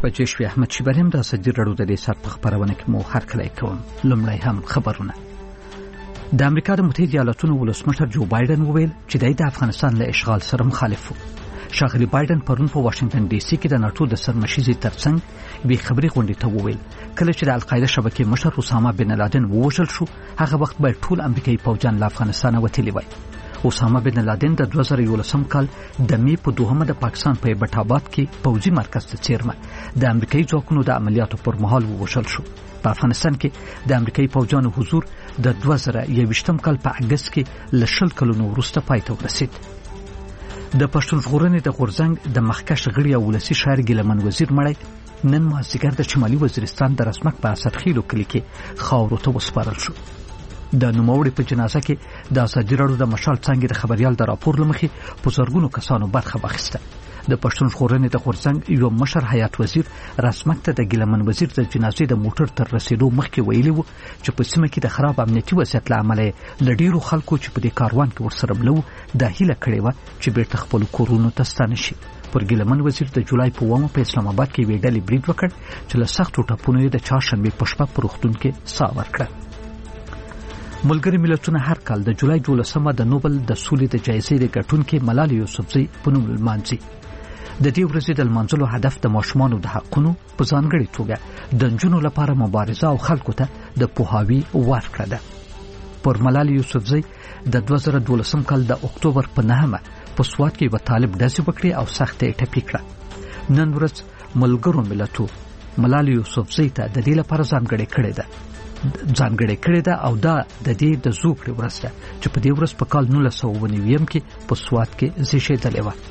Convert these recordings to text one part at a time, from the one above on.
بجې شوې. احمد شیبریم د ازادي راډیو د دې ساعت په خپرونه کې مو هرکلی کوم. لومړی هم خبرونه. د امریکا د متحده ایالاتونو ولسمشر جو بایدن وویل چې د افغانستان له اشغال سره مخالف و. ښاغلي بایدن پرون په واشنگټن ډي سي کې د ناټو د سرمشیزې ترڅنګ بې خبري غونډې ته وویل کله چې د القاعده شبکې مشر اسامه بن لادن ووژل شو هغه وخت باید ټول امریکایي پوځیان له افغانستانه وتلي وای. اسامه بن لادن د 2011 کال د می په دوهمه د پاکستان په ایبټ آباد کې پوځي مرکز ته څیرمه د امریکایي ځواکونو د عملیاتو پر مهال ووژل شو. په افغانستان کې د امریکایي پوځیانو حضور د 2021 کال په اگست کې له 20 کلونو وروسته پای ته ورسید. د پښتون ژغورنې د غورځنګ د مخکښ غړي او ولسي شاعر ګیلمن وزیر مړی نن مازدیګر د شمالي وزیرستان د رسمک په اسدخیلو کلي کې خاورو ته وسپارل شو. د نوموړي په جنازه کې د ازادي راډیو د مشال څنګه د خبريال د راپور لمخې په زرګونو کسانو برخه واخیسته. د پښتون ژغورنې د غورځنګ یو مشر حیات وزیر رسمک ته د ګیلمن وزیر د جنازې د موټر تر رسیدو مخکې ویلي وو چې په سیمه کې د خراب امنیتي وضعیت له امله لډیرو خلکو چې په دې کاروان کې ورسره بلو د هیله کړې و چې بیرته خپل کورونو ته ستانه شي. پر ګیلمن وزیر د جولای په 1 په اسلام آباد کې وی ډلې برید وکړ چې له سختو ټپونو د چهارشنبه په شپه پر روغتون کې ساه ورکړه. ملګري ملتونه هر کال د جولای 12 د نوبل د سولې د جایزې د ګټونکو ملالۍ یوسفزۍ په نوم لمانځي. د دې ورځې د لمانځلو هدف د ماشومانو د حقونو په ځانګړي توګه د نجونو لپاره مبارزه او خلکو ته د پوهاوي ورکړه ده. پر ملالۍ یوسفزۍ د 2012 کال د اکتوبر په 9 په سوات کې یو طالب ډزې وکړې او سخت یې ټپي کړه. نن ورځ ملګرو ملتو ملالۍ یوسفزۍ ته د دې لپاره ځانګړې کړې ده او دا د دې د زوکړې ورځ ده چې په دې ورځ په کال 1999 کې په سوات کې زیږېدلې وه.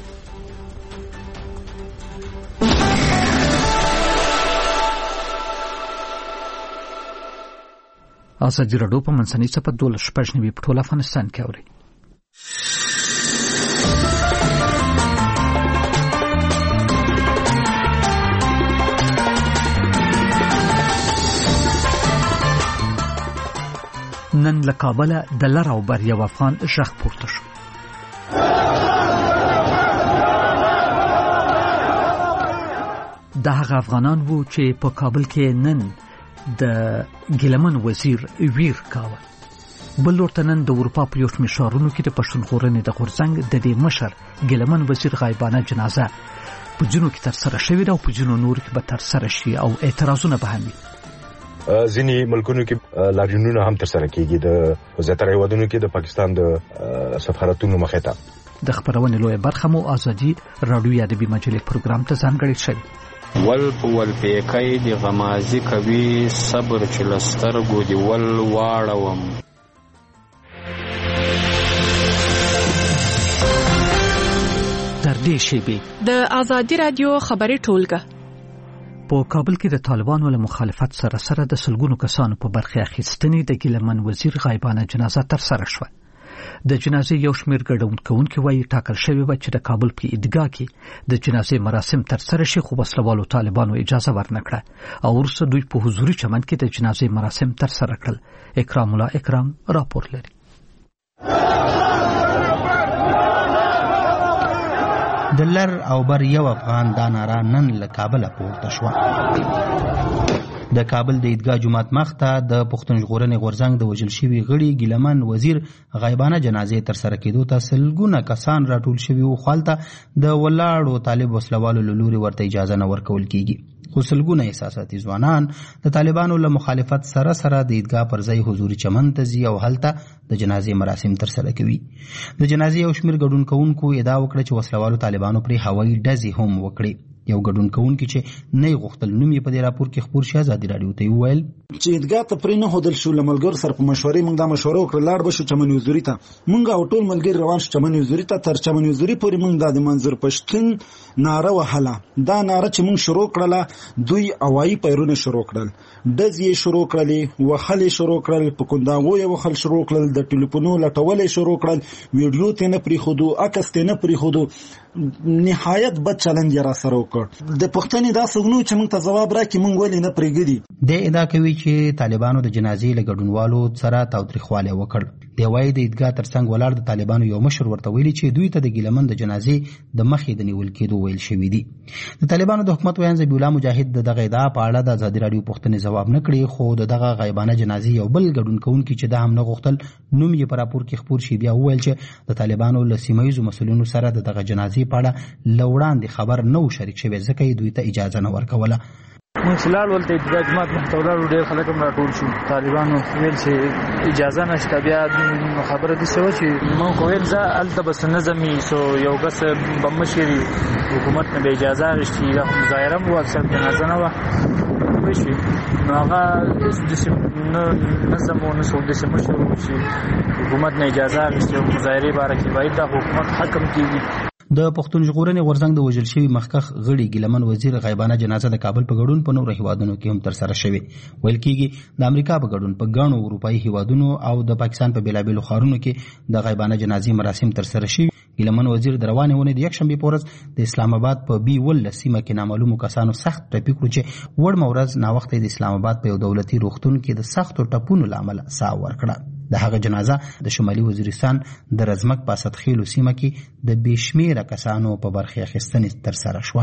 ازادي راډیو په منځنۍ صفحه 12 په ټول افغانستان کې اوري. نن له کابله د لر او بر یو افغان غږ پورته شو. دا هغه افغانان وو چې په کابل کې نن د ګیلمن وزیر ویر کاوه. بل ورته نن د اروپا په یو شمېر ښارونو کې د پښتون ژغورنې د غورځنګ د دې مشر ګیلمن وزیر غایبانه جنازه په جنو کې ترسره شوې ده او په جنو نور کې به ترسره شي او اعتراضونه به هم وي. ځینې ملکونو کې لاریونونه هم ترسره کیږي د زیاتره هیوادونو کې د پاکستان د سفارتونو مخې ته. د خبرونې لویه برخه مو ازادي راډیو ادبي مجلې پروګرام ته ځانګړې شوې. ول پیکای دی غمازی کوي صبر چې لسترګو دی ول واړوم. در دې شیبې د ازادي راډیو خبري ټولګه په کابل کې د طالبانو له مخالفت سره د سلګونو کسانو په برخه اخیستنې د ګیلمن وزیر غایبانه جنازه ترسره شوه. د جنازې یو شمېر ګډونکي وایي ټاکل شوی و چې د کابل په عیدګاه کې د جنازې مراسم ترسره شي خو وسلوالو طالبانو اجازه ورنکړه او وروسته دوی په حضوري چمن کې د جنازې مراسم ترسره کړل. اکرام الله اکرام راپور لري. د لر او بر یو افغان دا ناره نن له کابله پورته شوه. د کابل د عیدګاه جومات مخته د پښتون ژغورنې غورځنګ د وژل شوي غړي ګیلمن وزیر غایبانه جنازې ترسره کېدو ته سلګونه کسان راټول شوي وو. خالته د ولاړو طالب وسلوالو له لوري ورته اجازه نه ورکول کېږي خو سلګونه احساساتي ځوانان د طالبانو له مخالفت سره د عیدګاه پر ځای حضوري چمن ته ځي او هلته د جنازې مراسم ترسره کوي. د جنازې یو شمېر ګډون کوونکو ادعا وکړه چې وسلوالو طالبانو پرې هوایي ډزې هم وکړې. یو ګډون کوونکی چې نه غوښتل نوم یې په دې راپور کې خبر شي ازادي راډیو ته وویل چې عیدګاه ته پرې نه هودل شو. لملګر سره په مشورې موږ دا مشوره وکړه لاړ بشو چمن حضوري ته. موږ او ټول ملګری روان شو چمن حضوري ته. تر چمن حضوري پورې موږ د منظر پښتون ناره وهله. دا ناره چې موږ شروع کړله دوی هوایي پیرونه شروع کړل، ډزې شروع کړلې، وهلې شروع کړل، په کنداغو یې وهل شروع کړل، د ټلیفونو لټولې شروع کړل، ویډیو ته نه پریښودو، عکس ته نه پریښودو. نهایت بد چلند یې را سره وکړ. د پښتنې دا څوک چې موږ ته ځواب راکړي موږ ولې نه پرېږدي. د ادعا کوي چې طالبانو د جنازې له ګډونوالو سره تاوتریخوالی وکړ. د دی وايي د عیدګاه ترڅنګ ولاړ د طالبانو یو مشر ورته ویلي چې دوی ته د ګیلمن د جنازې د مخې د نیول کېدو ویل شوي دي. د طالبانو د حکومت ویاند ذبیح الله مجاهد د دغه ادعا په اړه د ازادي راډیو پوښتنې ځواب نه کړي، خو د دغه غیبانه جنازې یو بل ګډون کوونکی چې دا هم نه غوښتل نوم یې په راپور کې خپور شي بیا وویل چې د طالبانو له سیمه ییزو مسؤلینو سره د دغه جنازې په اړه له وړاندې خبر نه و شریک شوی ځکه یې دوی ته اجازه نه ورکوله. منسلال ولته عیدګاه جماعت محتوله ډېر خلک هم راټول شو. طالبانو ویل چې اجازه نشته، بیا خبره دې شوه چې موږ ویل زه هلته بس نظمي سو یو کس به مشر حکومت نه به اجازه اخیستې، دا مظاهره هم وه، اکثر جنازه نه وه وشي، نو هغه نه نظم و نه څوک داسې مشر و چې حکومت نه اجازه اخیستې او مظاهرې باره کې باید دا حکومت حکم کېږي. د پښتون ژغورنې غورځنګ د وژل شوي مخکښ غړي ګیلمن وزیر غیبانه جنازه د کابل په ګډون په نورو هیوادونو کې هم ترسره شوې. ویل کېږي د امریکا په ګډون په ګڼو اروپایي هیوادونو او د پاکستان په بېلابېلو ښارونو کې د غیبانه جنازې مراسم ترسره شوي. ګیلمن وزیر د روانې اونۍ د یکشنبې په ورځ د اسلام آباد په بي ولس سیمه کې نامعلومو کسانو سخت ټپي کړو چې وړمه ورځ ناوخته د اسلام آباد په یو دولتي روغتون کې د سختو ټپونو له امله ساه ورکړه. د هغه جنازه د شمالي وزیرستان د رزمک په اسدخیلو سیمه کې د بېشمېره کسانو په برخې اخیستنې ترسره شوه.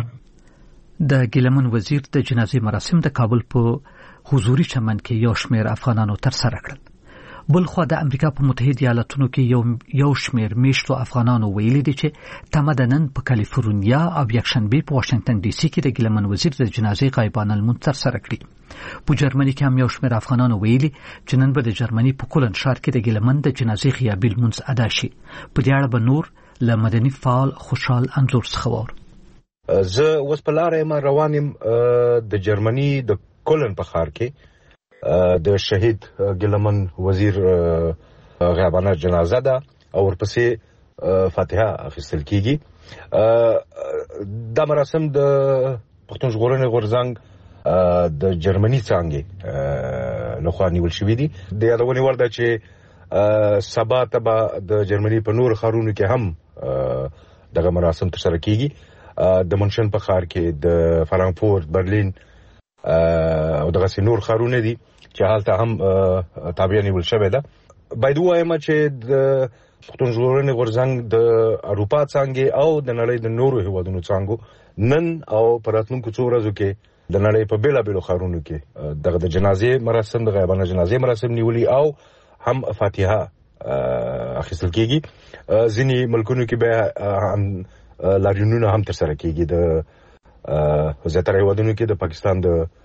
د ګیلمن وزیر د جنازې مراسم د کابل په حضوري چمن کې یو شمېر افغانانو ترسره کړل. بلخوا د امریکا په متحده ایالاتونو کې یو شمېر میشتو افغانانو ویلي دي چې تمه ده نن په کالیفورنیا او یکشنبې په واشنګټن ډي سي کې د ګیلمن وزیر د جنازې غایبانه لمونځ ترسره کړي. په جرمني کې هم یو شمېر افغانانو ویلي چې نن به د جرمني په کولن ښار کې د ګیلمن د جنازې غیابي لمونځ ادا شي. په دې اړه به نور له مدني فعال خوشحال انځور څخه واورو. زه اوس په لاره یم روان یم د جرمني د کولن په ښار کې د شهید ګیلمن وزیر غیبانه جنازه ده او ورپسې فاتحه اخیستل کیږي. دا مراسم د پښتون ژغورنې غورځنګ د جرمني څانګې لخوا نیول شوي دي. د یادونې وړ ده چې سبا ته به د جرمني په نور ښارونو کې هم دغه مراسم ترسره کیږي. د منشن په ښار کې د فرانکفورت، برلین او دغسې نور ښارونه دي چې هلته هم تابعه نیول شوې ده. باید ووایم چې د پښتون ژغورنې غورځنګ د اروپا څانګې او د نړۍ د نورو هیوادونو څانګو نن او په راتلونکو څو ورځو کې د نړۍ په بېلابېلو ښارونو کې دغه د جنازې مراسم، د غیبانه جنازې مراسم نیولي او هم فاتحه اخیستل کیږي. ځینې ملکونو کې بیا لاریونونه هم ترسره کیږي. د زیاتره هیوادونو کې د پاکستان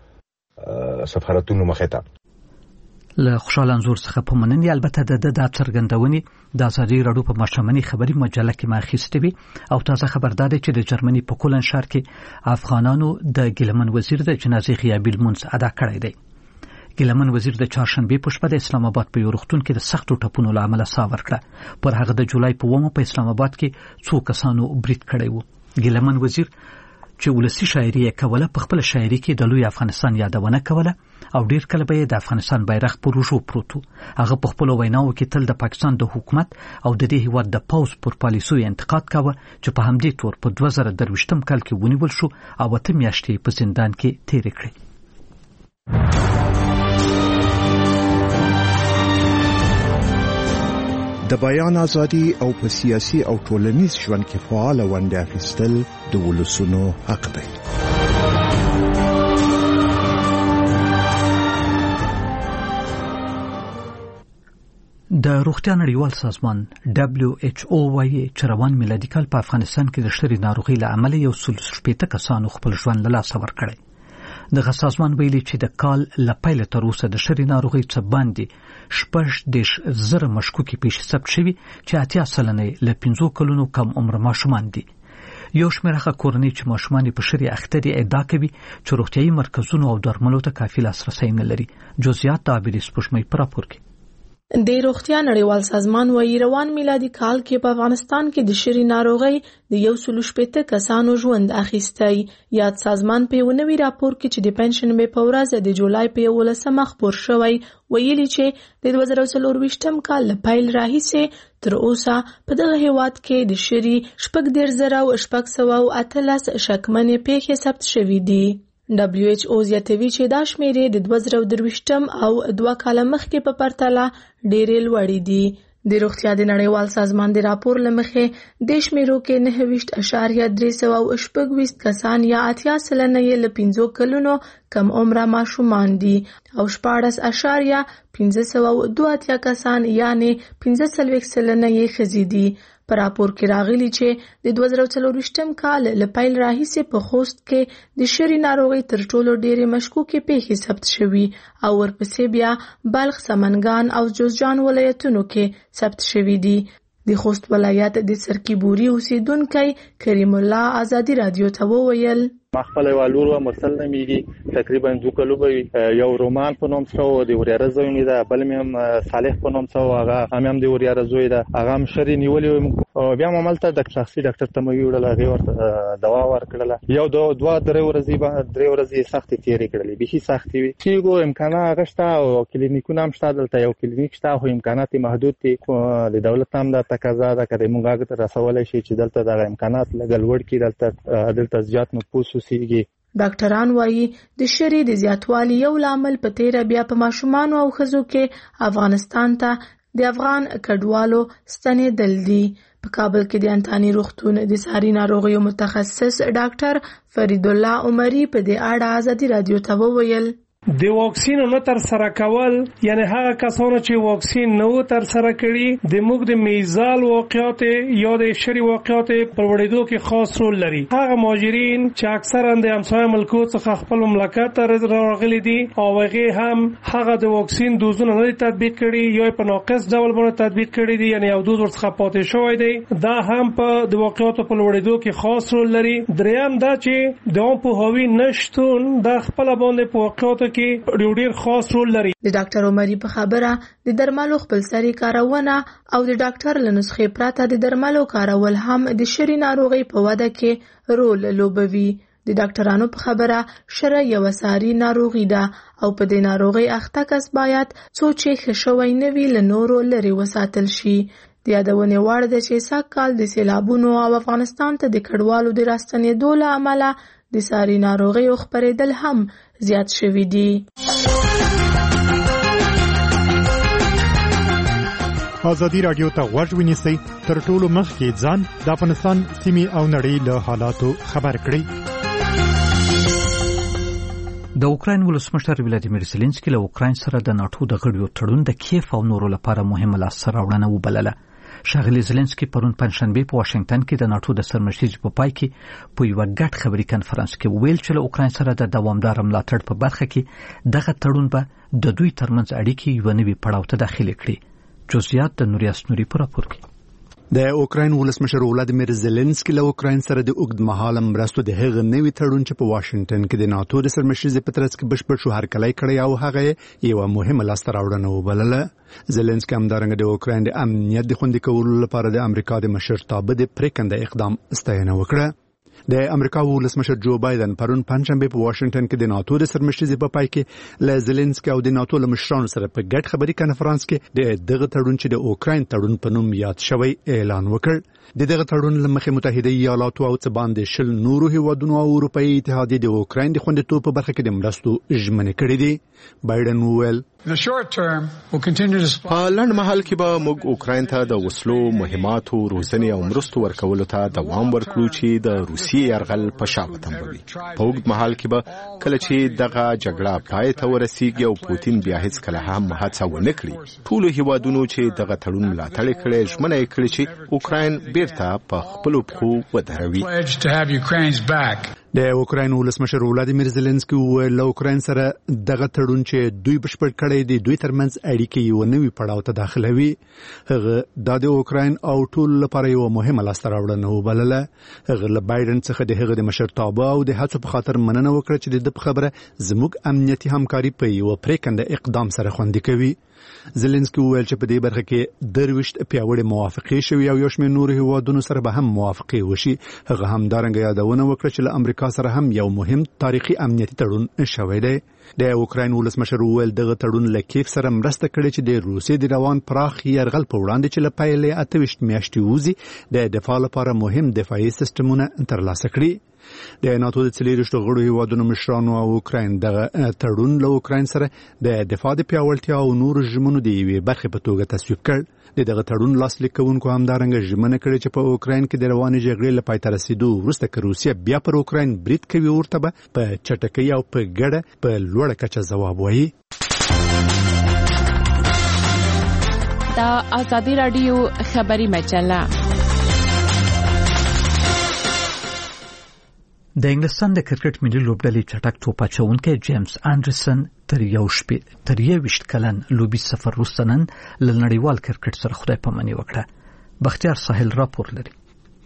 د سفارتونو مخې ته. له خوشحال انځور څخه په مننې البته د دا څرګندونې د ازادي راډیو په ماشومنۍ خبري مجله کې ما اخیستې وي او تازه خبر دا دی چې د جرمني په کولن ښار کې افغانانو د ګیلمن وزیر د جنازې غیابي لمونځ ادا کړی دی. ګیلمن وزیر د چهارشنبې په شپه د اسلام آباد په یو روغتون کې د سختو ټپونو له امله ساه ورکړه. پر هغه د جولای په 9 په اسلام آباد کې څو کسانو برید کړی و. ګیلمن وزیر چې ولسی شاعري یې کوله په خپل شاعري کې د لوی افغانستان یادونه کوله او ډیر کله به د افغانستان بیرغ پر روژو پروت و. هغه په خپل ویناو کې تل د پاکستان د حکومت او د دې هیواد د پوز پر پالیسو انتقاد کاوه چې په همدې تور په 2023 کال کې ونیول شو او 8 میاشتې په زندان کې تیر کړې. د بیان ازادي او په سیاسي او ټولنیز ژوند کې فعال ونډه اخیستل د ولسونو حق دی. د روغتیا نړیوال سازمان WHO وايي چې روان میلادي کال په افغانستان کې د شری ناروغي له امله 160 کسانو خپل ژوند له لاسه ورکړی. دغه سازمان ویلي چې د کال له پیله تر اوسه د شری ناروغۍ څخه باندې 16,000 مشکوکې پیښې ثبت شوي چې 80% له 15 کلونو کم عمر ماشومان دي. یو شمېر هغه کورنۍ چې ماشومان په شری اخته دي ادعا کوي چې روغتیايي مرکزونو او درملو ته کافي لاسرسی نه لري. جزئیات د عابدي سپوږمۍ په راپور کې. د روغتیا نړیوال سازمان وايي روان میلادي کال کې په افغانستان کې د شری ناروغۍ د 160 کسانو ژوند اخیستی. یاد سازمان په یو نوي راپور کې چې د پنځشنبې په ورځ د جولای په 11 خپور شوی ویلي چې د 2024 کال له پیل راهیسې تر اوسه په دغه هیواد کې د شری 14,818 شکمنې پیښې ثبت شوې دي. WHO زیاتوي چې دا شمیرې د 2023 او 2 کال مخکې په پرتله ډېرې لوړې دي. د روغتیا د نړیوال سازمان د راپور لمخې د شمیرو کې 9.326 کسان یا 80% له 15 کلونو کم عمره ماشومان دي او 14.582 کسان یعنی 15% ښځې دي. په راپور کې راغلي چې د 2024 کال له پیل راهیسې په خوست کې د شری ناروغۍ تر ټولو ډېرې مشکوکې پیښې ثبت شوي او ورپسې بیا بلخ، سمنګان او جوزجان ولایتونو کې ثبت شوي دي. د خوست ولایت د سرکیبوري اوسیدونکی کریم الله ازادي رادیو ته وویل ما خپل والور و مرسل نمیږي تقریبا 2 کلو به یو رومان په نوم شو د وریاره زوی می ده بل مې صالح په نوم شو هغه هم د وریاره زوی ده هغه هم شری نیولې او بیا عملته د شخصي ډاکټر ته مې ویل هغه ورته دوا ورکړه یو 2-3 ورځې سختي تیری کړلې به هي سختي وي چې امکانات غشته او کلینیکونه هم شته دلته یو کلینیک شته خو امکانات محدود دي د دولت هم د تقاضا ده کړي موږ ته رسولای شي چې دلته د امکانات لګل وړ کې دلته زیات نفوس ډاکټران وایي د شری د زیاتوالي یو لامل په تیر بیا په ماشومان او ښځو کې افغانستان ته د افغان کډوالو ستنېدل دي. په کابل کې د انتاني روغتون د ساري ناروغیو متخصص ډاکټر فرید الله عمري په دې اړه ازادي رادیو ته وویل د واکسین نه تر سره کول یعنی هغه کسانو چې واکسین نه تر سره کړي د موږ د میزال واقعیت یا د شری واقعیت پر وړاندې کې خاص رول لري. هغه مهاجرین چې اکثرا د همسایه ملکو څخه خپل مملکت ته راغلي دي او هغه هم هغه د واکسین دوزونه نه تطبیق کړي یا په ناقص ډول باندې تطبیق کړي دي یعنی یو دوز ورڅخه پاتې شوی دی دا هم په د واقعیت په وړاندې کې خاص رول لري. دریم دا چې د په هوی نشټون د خپل باندې په واقعیت کې ډېر خاص رول لري. د ډاکټر عمري په خبره د درملو خپلسري کارونه او د ډاکټر له نسخې پرته د درملو کارول هم د شری ناروغۍ په وده کې رول لوبوي. د ډاکټرانو په خبره شری یو ساري ناروغي ده او په دې ناروغۍ اخته کس باید څو چې ښه شوی نه وي له نورو لرې وساتل شي. د یادونې وړ ده چې سږکال د سیلابونو او افغانستان ته د کډوالو د راستنېدو له امله د ساري ناروغیو خپرېدل هم زیات شوي دي. ازادي رادیو ته غوږ ونیسئ تر ټولو مخکې ځان د افغانستان سیمې او نړۍ له حالاتو خبر کړئ. د اوکراین ولسمشر ولادیمیر زيلنسکي له اوکراین سره د ناتو د غړیو تړون د کیف او نورو لپاره مهمه لاسته راوړنه وبلله. ښاغلي زيلنسکي پرون پنځشنبه په واشنگټن کې د ناتو د سرمشرۍ په پای کې په یو غټ خبري کانفرنس کې ویل چې له اوکراین سره د دوامدار ملاتړ په برخه کې دغه تړون به د دوی ترمنځ اړیکې یو نوي پړاو ته داخلي کړي. جزئیات د نوریاس نوري په راپور کې. د اوکراین ولسمشر ولادیمیر زيلنسکي له اوکراین سره د اوږدمهاله مرستو د هغه نوي تړون چې په واشنگټن کې د ناتو د سرمشرۍ په ترڅ کې بشپړ شو هرکلی کړی او هغه یو مهمه لاسته راوړنه وبلله. زيلنسکي همدارنګه د اوکراین د امنیت د خوندي کولو لپاره د امریکا د مشرتابه د پریکنده اقدام ستاینه وکړه. د امریکا ولسمشر جو بایدن پرون پنځشنبه په واشنگټن کې د ناتو د سرمشرۍ په پای کې له زيلنسکي او د ناتو له مشرانو سره په ګډ خبري کانفرنس کې دغه تړون چې د اوکراین تړون په نوم یاد شوی اعلان وکړ. دغه تړون له مخې متحده ایالاتو او څه باندې 20 نورو هیوادونو او اروپאי اتحادیه د اوکراین د خوندیتوب په برخه کې د مرستو ژمنې کړې دي. بایدن وویل په لنډ مهال کې به موږ اوکراین ته د وسلو، مهماتو، روزنې او مرستو ورکولو ته دوام ورکړو چې د روسیې یرغل په شا وتمبوي. په اوږد مهال کې به کله چې دغه جګړه پای ته ورسیږي او پوتین بیا هیڅ کله هم هڅه ونه کړي ټولو هیوادونو چې دغه تړون ملاتړ کړي ژمنه یې کړې چې اوکراین بیرته په خپلو پښو ودروي. د اوکراین ولسمشر ولادیمیر زيلنسکي وویل له اوکراین سره دغه تړون چې دوی بشپړ کړی دی دوی ترمنځ اړیکې یو نوي پړاو ته داخلوي. هغه د اوکراین او ټول لپاره یو مهمه لاسته راوړنه وبلله. هغه له بایدن څخه د هغه د مشرتابه او د هڅو په خاطر مننه وکړه چې د خبره زموږ امنیتي همکاري په یو پریکنده اقدام سره خوندي کوي. زيلنسکي وویل چې په دې برخه کې 23 پیاوړې موافقې شوې او یو شمېر نورو هیوادونو سره به هم موافقې وشي. هغه همدارنګه یادونه وکړه چې له امریکا سره هم یو مهم تاریخي امنیتي تړون شوی دی. د اوکراین ولسمشر وویل دغه تړون له کیف سره مرسته کړې چې د روسیې د روان پراخ یرغل په وړاندې چې له پیلې 28 میاشتې وځي د دفاع لپاره مهم دفاعي سیستمونه ترلاسه کړي د ناتو د 40 غړو هیوادونو مشرانو او اوکراین دغه تړون له اوکراین سره د دفاع د پیاوړتیا او نور ژمنو د یوې برخې په توګه تصویب کړ دغه تړون لاسلیک کوونکو همدارنګه ژمنه کړې چې په اوکراین کې د روانې جګړې له پای ته رسیدو وروسته که روسیه بیا پر اوکراین برید کوي ورته به په چټکۍ او په ګډه په لوړه کچه ځواب وایي. دا آزادی رادیو خبری مجله د انګلستان د کرکټ ملي لوبډلې چټک توپ اچوونکی جیمز انډرسن تر 21 کلن لوبي سفر وروسته نن له نړیوال کرکټ سره خدای پاماني وکړه. بختیار ساحل راپور لري.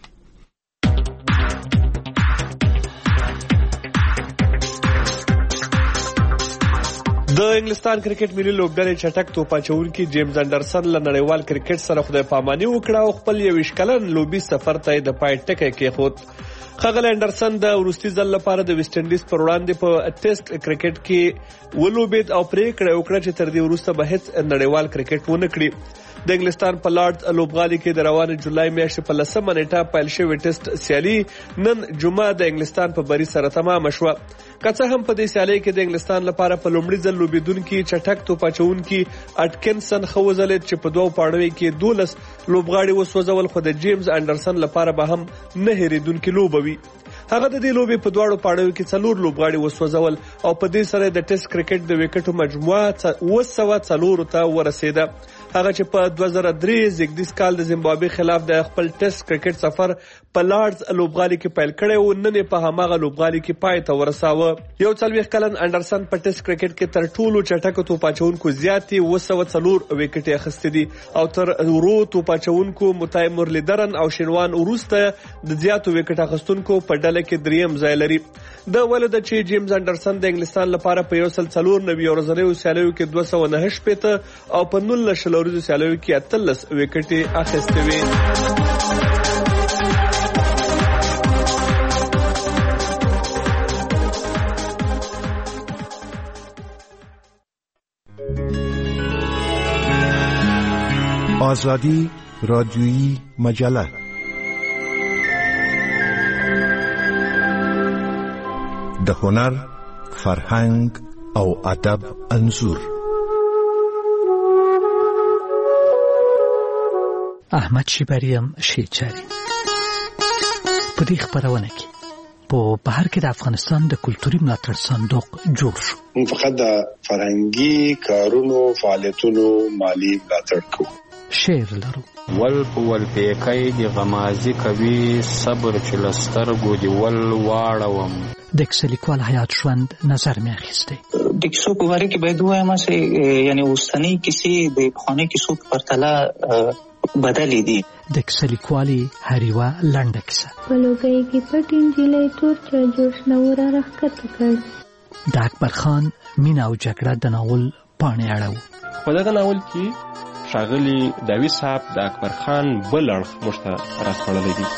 د انګلستان کرکټ ملي لوبډلې چټک توپ اچوونکی جیمز انډرسن له نړیوال کرکټ سره خدای پاماني وکړه او خپل 21 کلن لوبي سفر ته د پای ټکی کېښود. خغل انډرسن د وروستي ځل لپاره د ویسټ انډیز پر وړاندې په ټیسټ کرکټ کې ولوبېد او پریکړه وکړه چې تر دې وروسته به هیڅ نړیوال کرکټ ونه کړي. د انګلستان په لارډز لوبغالي کې د روانې جولای میاشتې په 10مه نیټه پیل شوې ټیسټ سیالي نن جمعه د انګلستان په بری سره تمام شوه. که څه هم په دې سیالۍ کې د انګلستان لپاره په لومړي ځل لوبېدونکي چټک توپ اچوونکي اټکنسن ښه وځلېد چې په 2 پاړیو کې 12 لوبغاړي وسوځول خو د جیمز انډرسن لپاره به هم نه هېرېدونکي لوبه وي. هغه د دې لوبې په 2 پاړیو کې 4 لوبغاړي وسوځول او په دې سره د ټیسټ کرکټ د وکټو مجموعه 204 ته ورسېده. هغه چې په 2003 زیږدیز کال د زیمبابوې خلاف د خپل ټیسټ کرکټ سفر په لارډز لوبغالي کې پیل کړی او نن په هماغه لوبغالي کې پای ته ورساوه. 41 کلن انډرسن په ټیسټ کرکټ کې تر ټولو چټک توپ اچوونکو زیاتې 204 وکټې اخیستې دي او تر ورو توپ اچوونکو متای مرلیدرن او شینوان وروسته د زیاتو وکټ اخیستونکو په ډله کې دریم ځای لري. د ولید چې جیمز انډرسن د انګلستان لپاره په 194 ورځنیو سیالیو کې 209 او په 19 ورځو سیالیو کې 13 وکټې اخیستې وې. آزادی رادیویی مجله د هنر، فرهنګ او ادب انځور. احمد شیبریم شیچاری په دې خبرونه کې په بهر کې د افغانستان د کلتوري ملاتړ صندوق جوړ شو. موږ فقط د فرهنګي کارونو فعالیتونو مالی ملاتړ کوو. شعر لرو. ول پیکای دی غمازی کوي صبر چې لسترګو دی ول واړوم. د کیسې لیکوال حیات ژوند نظر مې اخیسته. د کیسو په اړه کې باید وایم چې یعنی اوسنۍ کیسې د پخوانۍ کیسو په پرتله بدلې دي. د کیسې لیکوالي هریوه لنډه کیسه. په لوګي کې پټ انجلۍ تور چا جوش نور راخته کړ. د اکبر خان مینا او جګړه د ناول پاڼې اړه. په دغه ناول کې ښاغلي داوی صاحب د اکبر خان بل اړخ موږ ته راسپړلی دي.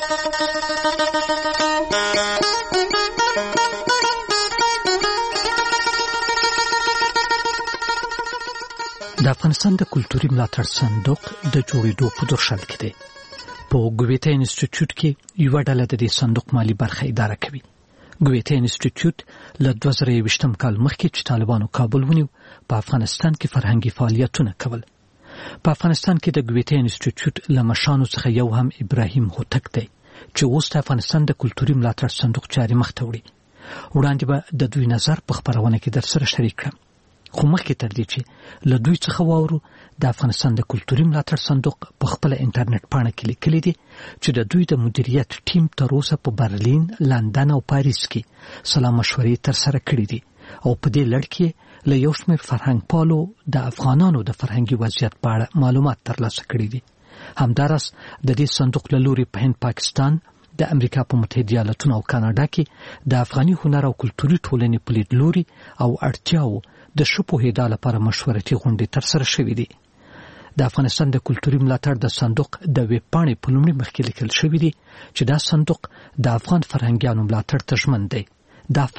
د افغانستان د کلتوري ملاتړ صندوق د جوړېدو په درشل کې دی. په ګویته انسټیټیوټ کې یو ډله د دې صندوق مالی برخه اداره کوي. ګویته انسټیټیوټ له 2020 کال مخکې چې طالبانو کابل ونیو په افغانستان کې فرهنګي فعالیتونه کول. په افغانستان کې د ګویته انسټیټیوټ له مشانو څخه یو هم ابراهیم هوتک دی چې اوس د افغانستان د کلتوري ملاتړ صندوق جاري مخ ته وړي. وړاندې به د دوی نظر په خبرونه کې در سره شریک کړم. خو مخکې تر دې چې له دوی څخه واورو د افغانستان د کلتوري ملاتړ صندوق په خپل انټرنیټ پاڼه کې لیکلي دي چې د دوی د مدیریت ټیم تر اوسه په برلین، لندن او پاریس کې سلا مشورې تر سره کړې دي او په دې لړ کې له یو شمېر فرهنګ پالو د افغانانو د فرهنګي وضعیت په اړه معلومات ترلاسه کړي دي. همداراز د دې صندوق له لوري په هند، پاکستان، د امریکا په متحده ایالاتونو او کاناډا کې د افغاني هنر او کلتوري ټولنې په لیدلوري او اړتیاو د شپوهېدا لپاره مشورتي غونډې تر سره شوې دي. د افغانستان د کلتوري ملاتړ د صندوق د ویب پاڼې په لومړي مخ کې لیکل شوی دی چې دا صندوق د افغان فرهنګیانو ملاتړ ته ژمن دی. دا فند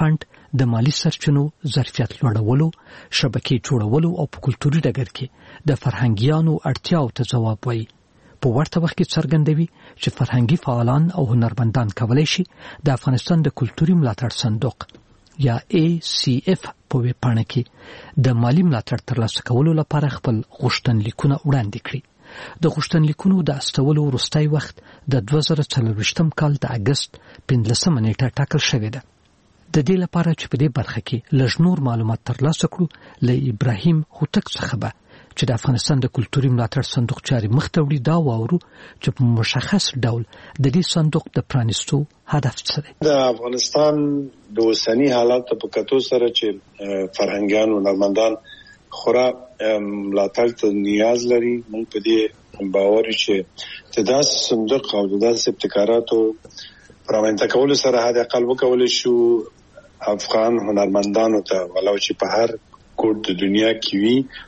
د مالی سرچینو ظرفیت لوړولو، شبکې جوړولو او په کلتوري ډګر کې د فرهنګیانو اړتیاو ته ځواب وایي. په ورته وخت کې څرګندوي چې فرهنګي فعالان او هنرمندان کولی شي د افغانستان د کلتوري ملاتړ صندوق یا ACF په ویبپاڼه کې د مالی ملاتړ ترلاسه کولو لپاره خپل غوښتنلیکونه وړاندې کړي. د غوښتنلیکونو د استولو وروستی وخت د 2024 کال د اگست 15 نیټه ټاکل شوې ده. د دې لپاره چې په دې برخه کې لږ نور معلومات ترلاسه کړو، له ابراهیم هوتک څخه به چې د افغانستان د کلتوري ملاتړ صندوق چاري مخته وړي دا واورو چې په مشخص ډول د دې صندوق د پرانیستو هدف څه دی. د افغانستان د اوسنی حالات په کتو سره چې فرهنګیان او هنرمندان خورا ملاتړ ته نیاز لري، موږ په دې باور چې د صندوق او د ابتکاراتو پرمنټ کول سره هدا اقل وکول شو افغان هنرمندانو ته ولو چې په هر کوټ د دنیا کې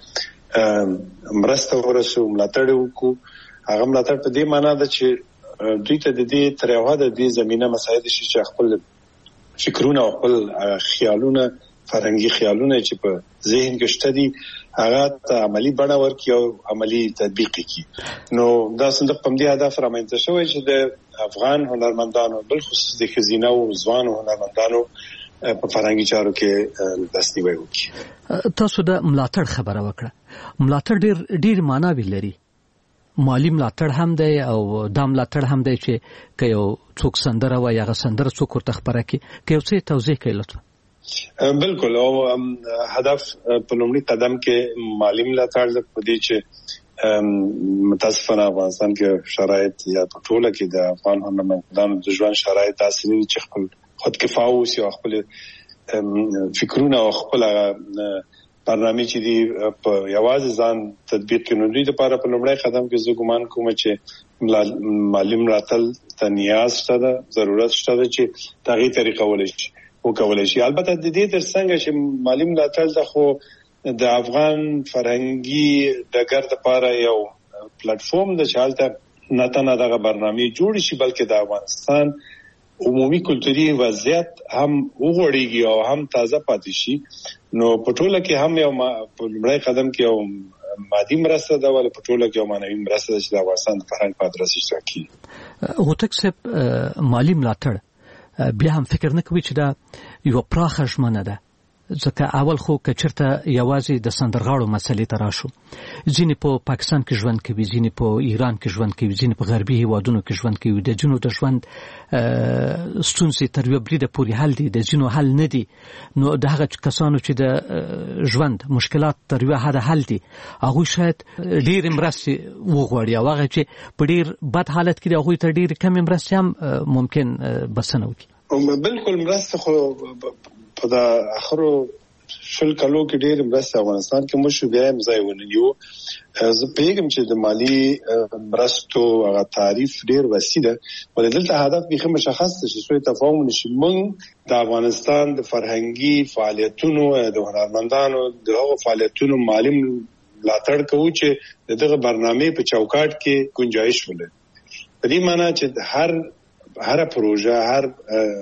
وي مرسته ورسو ملاتړ وکړو. هغه ملاتړ په دې معنی ده چې دوی ته د دې ترغه د دې زمينه مساعد شي چې خپل فکرونه او خپل خیالونه فرهنګي خیالونه چې په ذهن کې شته دي هغه ته عملی بڼه ورکړي او عملی تطبیق کړي. نو دا صندوق په دې هدف رامنځته شوی چې د افغان هنرمندانو بل خصوص د خزینه او ځوان هنرمندانو په فرهنګي چارو کې دستیوي وکړي. تاسو د ملاتړ خبره وکړه. ملاتړ ډیر معنی لري. مالی ملاتړ هم دی او د ملاتړ هم دی چې که یو څوک سندره وایي هغه سندره څوک ورته خبره کړي. که یو څه توضیح کړئ لطفا. بالکل او هدف په لومړي قدم کې مالی ملاتړ په دې چې متاسفانه افغانستان کې شرایط یا په ټوله کې د افغان هنرمندانو د ژوند شرایط داسې دي چې خپل خود کفایه اوسي او خپل فکرونه او خپل برنامه چې دی په یوازې ځان تطبیق کړي. دوی لپاره په لومړی قدم کې زه ګمان کوم چې مالی ملاتړ ته نیاز شته، ضرورت شته چې دغه طریقه ولشي وکولای شي. البته د دې ترڅنګ چې مالی ملاتړ د خو د افغان فرهنګي ډګر لپاره یو پلیټ فارم د چالتہ نه تنه دغه برنامه جوړ شي بلکې د افغانستان عمومي کلتوري وضعیت هم وګړيږي او هم تازه پاتې شي. نو پټوله کې هم یو په لومړی قدم کې یو مادي مرسته ده ول پټوله کې یو معنوي مرسته ده چې د افغانستان فرهنګ په درسي شکی. هوتک صاحب مالی ملاتړ بیا هم فکر نه کوي چې دا یو پراخه ژمنه ده، ځکه اول خو کچرته یوازې د سندرغاړو مسلې ته راشو. ځینې په پاکستان کې ژوند کوي، ځینې په ایران کې ژوند کوي، ځینې په غربي هیوادونو کې ژوند کوي. د ځینو د ژوند ستونزې تر یو بریده پورې حل دي، د ځینو حل نه دي. نو د هغه کسانو چې د ژوند مشکلات تر یو حده حل دي هغوی شاید ډېرې مرستې وغواړي او هغه چې په ډېر بد حالت کې دي هغوی ته ډېرې کمې مرستې هم ممکن بسنه وکړي. بالکل مرسته خو په د اخرو شل کلو کې ډېر مرسته افغانستان کې مو شو بیا هم ځای ونیو. زه پیغام چې د مالی مرستو هغه تعریف ډېر وسیع ده ولې دلته هدف به مشخص شي چې تفاهم نشي. موږ د افغانستان د فرهنګي فعالیتونو د هنرمندانو دغه فعالیتونو مالی ملاتړ کوو چې دغه برنامه په چوکاټ کې گنجائش ولري. په دې معنی چې هر پروژه هر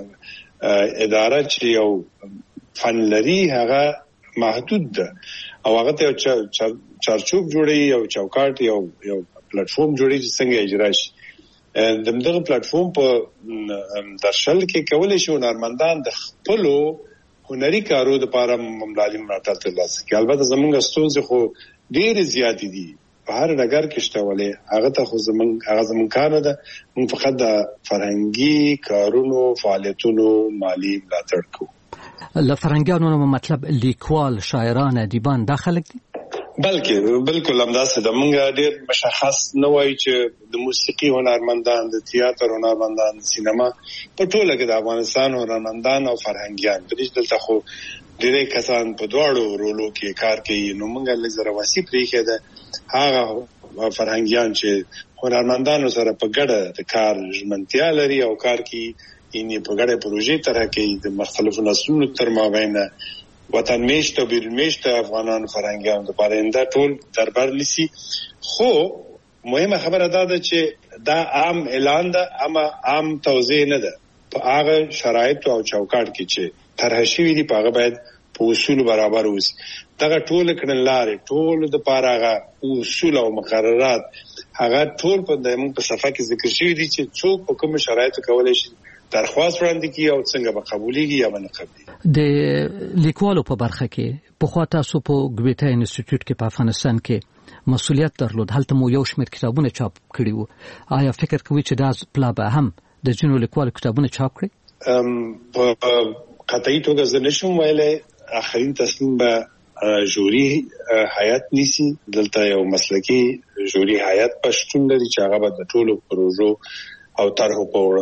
اداره چې یو فن لري هغه محدود ده او هغه ته چارچوب جوړي او چوکاټ یو پلیټ فارم جوړي چې څنګه اجرا شي. دغه پلیټ فارم په درشل کې کولای شي هنرمندان د خپل هنري کارو لپاره مالی ملاتړ ترلاسه کړي. البته زموږ ستونزې خو ډېرې زیاتې دي په هر ډګر کې شته ولې هغه ته خو زموږ کار نه ده. موږ فقط د فرهنګي کارونو فعالیتونو مالی ملاتړ کوو. له فرهنګیانو نو مطلب لیکوال، شاعران، ادیبان دا خلک دي؟ بلکې بالکل همداسې ده. موږ ډېر مشخص نه وایو چې د موسیقي هنرمندان، د تیاتر هنرمندان، د سینما په ټوله کې د افغانستان هنرمندان او فرهنګیان په دې دلته خو ډېر کسان په دواړو رولو کې کار کوي. نو موږ له زره وسی پریخه ده هغه فرهنګیان چې هنرمندانو سره په ګډه د کار ژمنتیا لري او کار کوي یعنی په ګډه پروژې طرح کې د مختلفو نسلونو تر مابین وطن میشت او بیرون میشت افغانان فرهنګیان د پارنده ټول دربار لسی. خو مهمه خبره ده چې دا عام اعلان ده اما عام توضیح نه ده. په هغه شرایط او چوکاټ کې چې طرح شوی دي په هغه باید په اصول برابر اوسي. دغه ټول کړنلارې ټول د پاره هغه اصول او مقررات هغه ټول په دمو په صفحه کې ذکر شوی دي چې څوک په کوم شرایطو کولای شي درخواست وړاندې کړي او څنګه به قبوليږي یا نه قبوليږي. د لیکوالو په برخه کې په خوا تاسو په ګویتا انسټیټیوټ کې په افغانستان کې مسؤلیت درلود، هلته مو یو شمېر کتابونه چاپ کړي وو. آیا فکر کوئ چې دا پلا به هم د جنو لیکوالو کتابونه چاپ کړي؟ په قطعي توګه زه نشم ویلای. اخرین تصمیم به جوري هیئت نیسي. دلته یو مسلکی جوري هیئت پښتون لري چې هغه به د ټولو پروژو او طرحو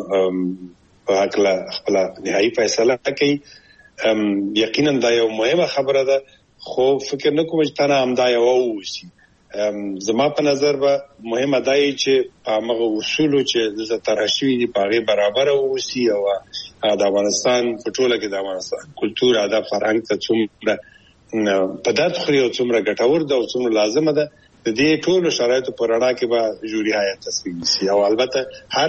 په حق خپل نهایي فیصله کوي. یقینا دا یو مهمه خبره ده، خو فکر نه کوم چې تنه همدا یو ووسی. زما په نظر به مهمه ده چې هغه اصول چې د طرح شوی دي په هغه برابر ووسی او د افغانستان په ټوله کې د افغانستان کلچر، ادب، فرهنګ ته څومره په دات خوري او څومره ګټور ده او څومره لازمه ده، د دې ټولو شرایطو پر اړه کې به جوري هیئت تصمیم نیسي او البته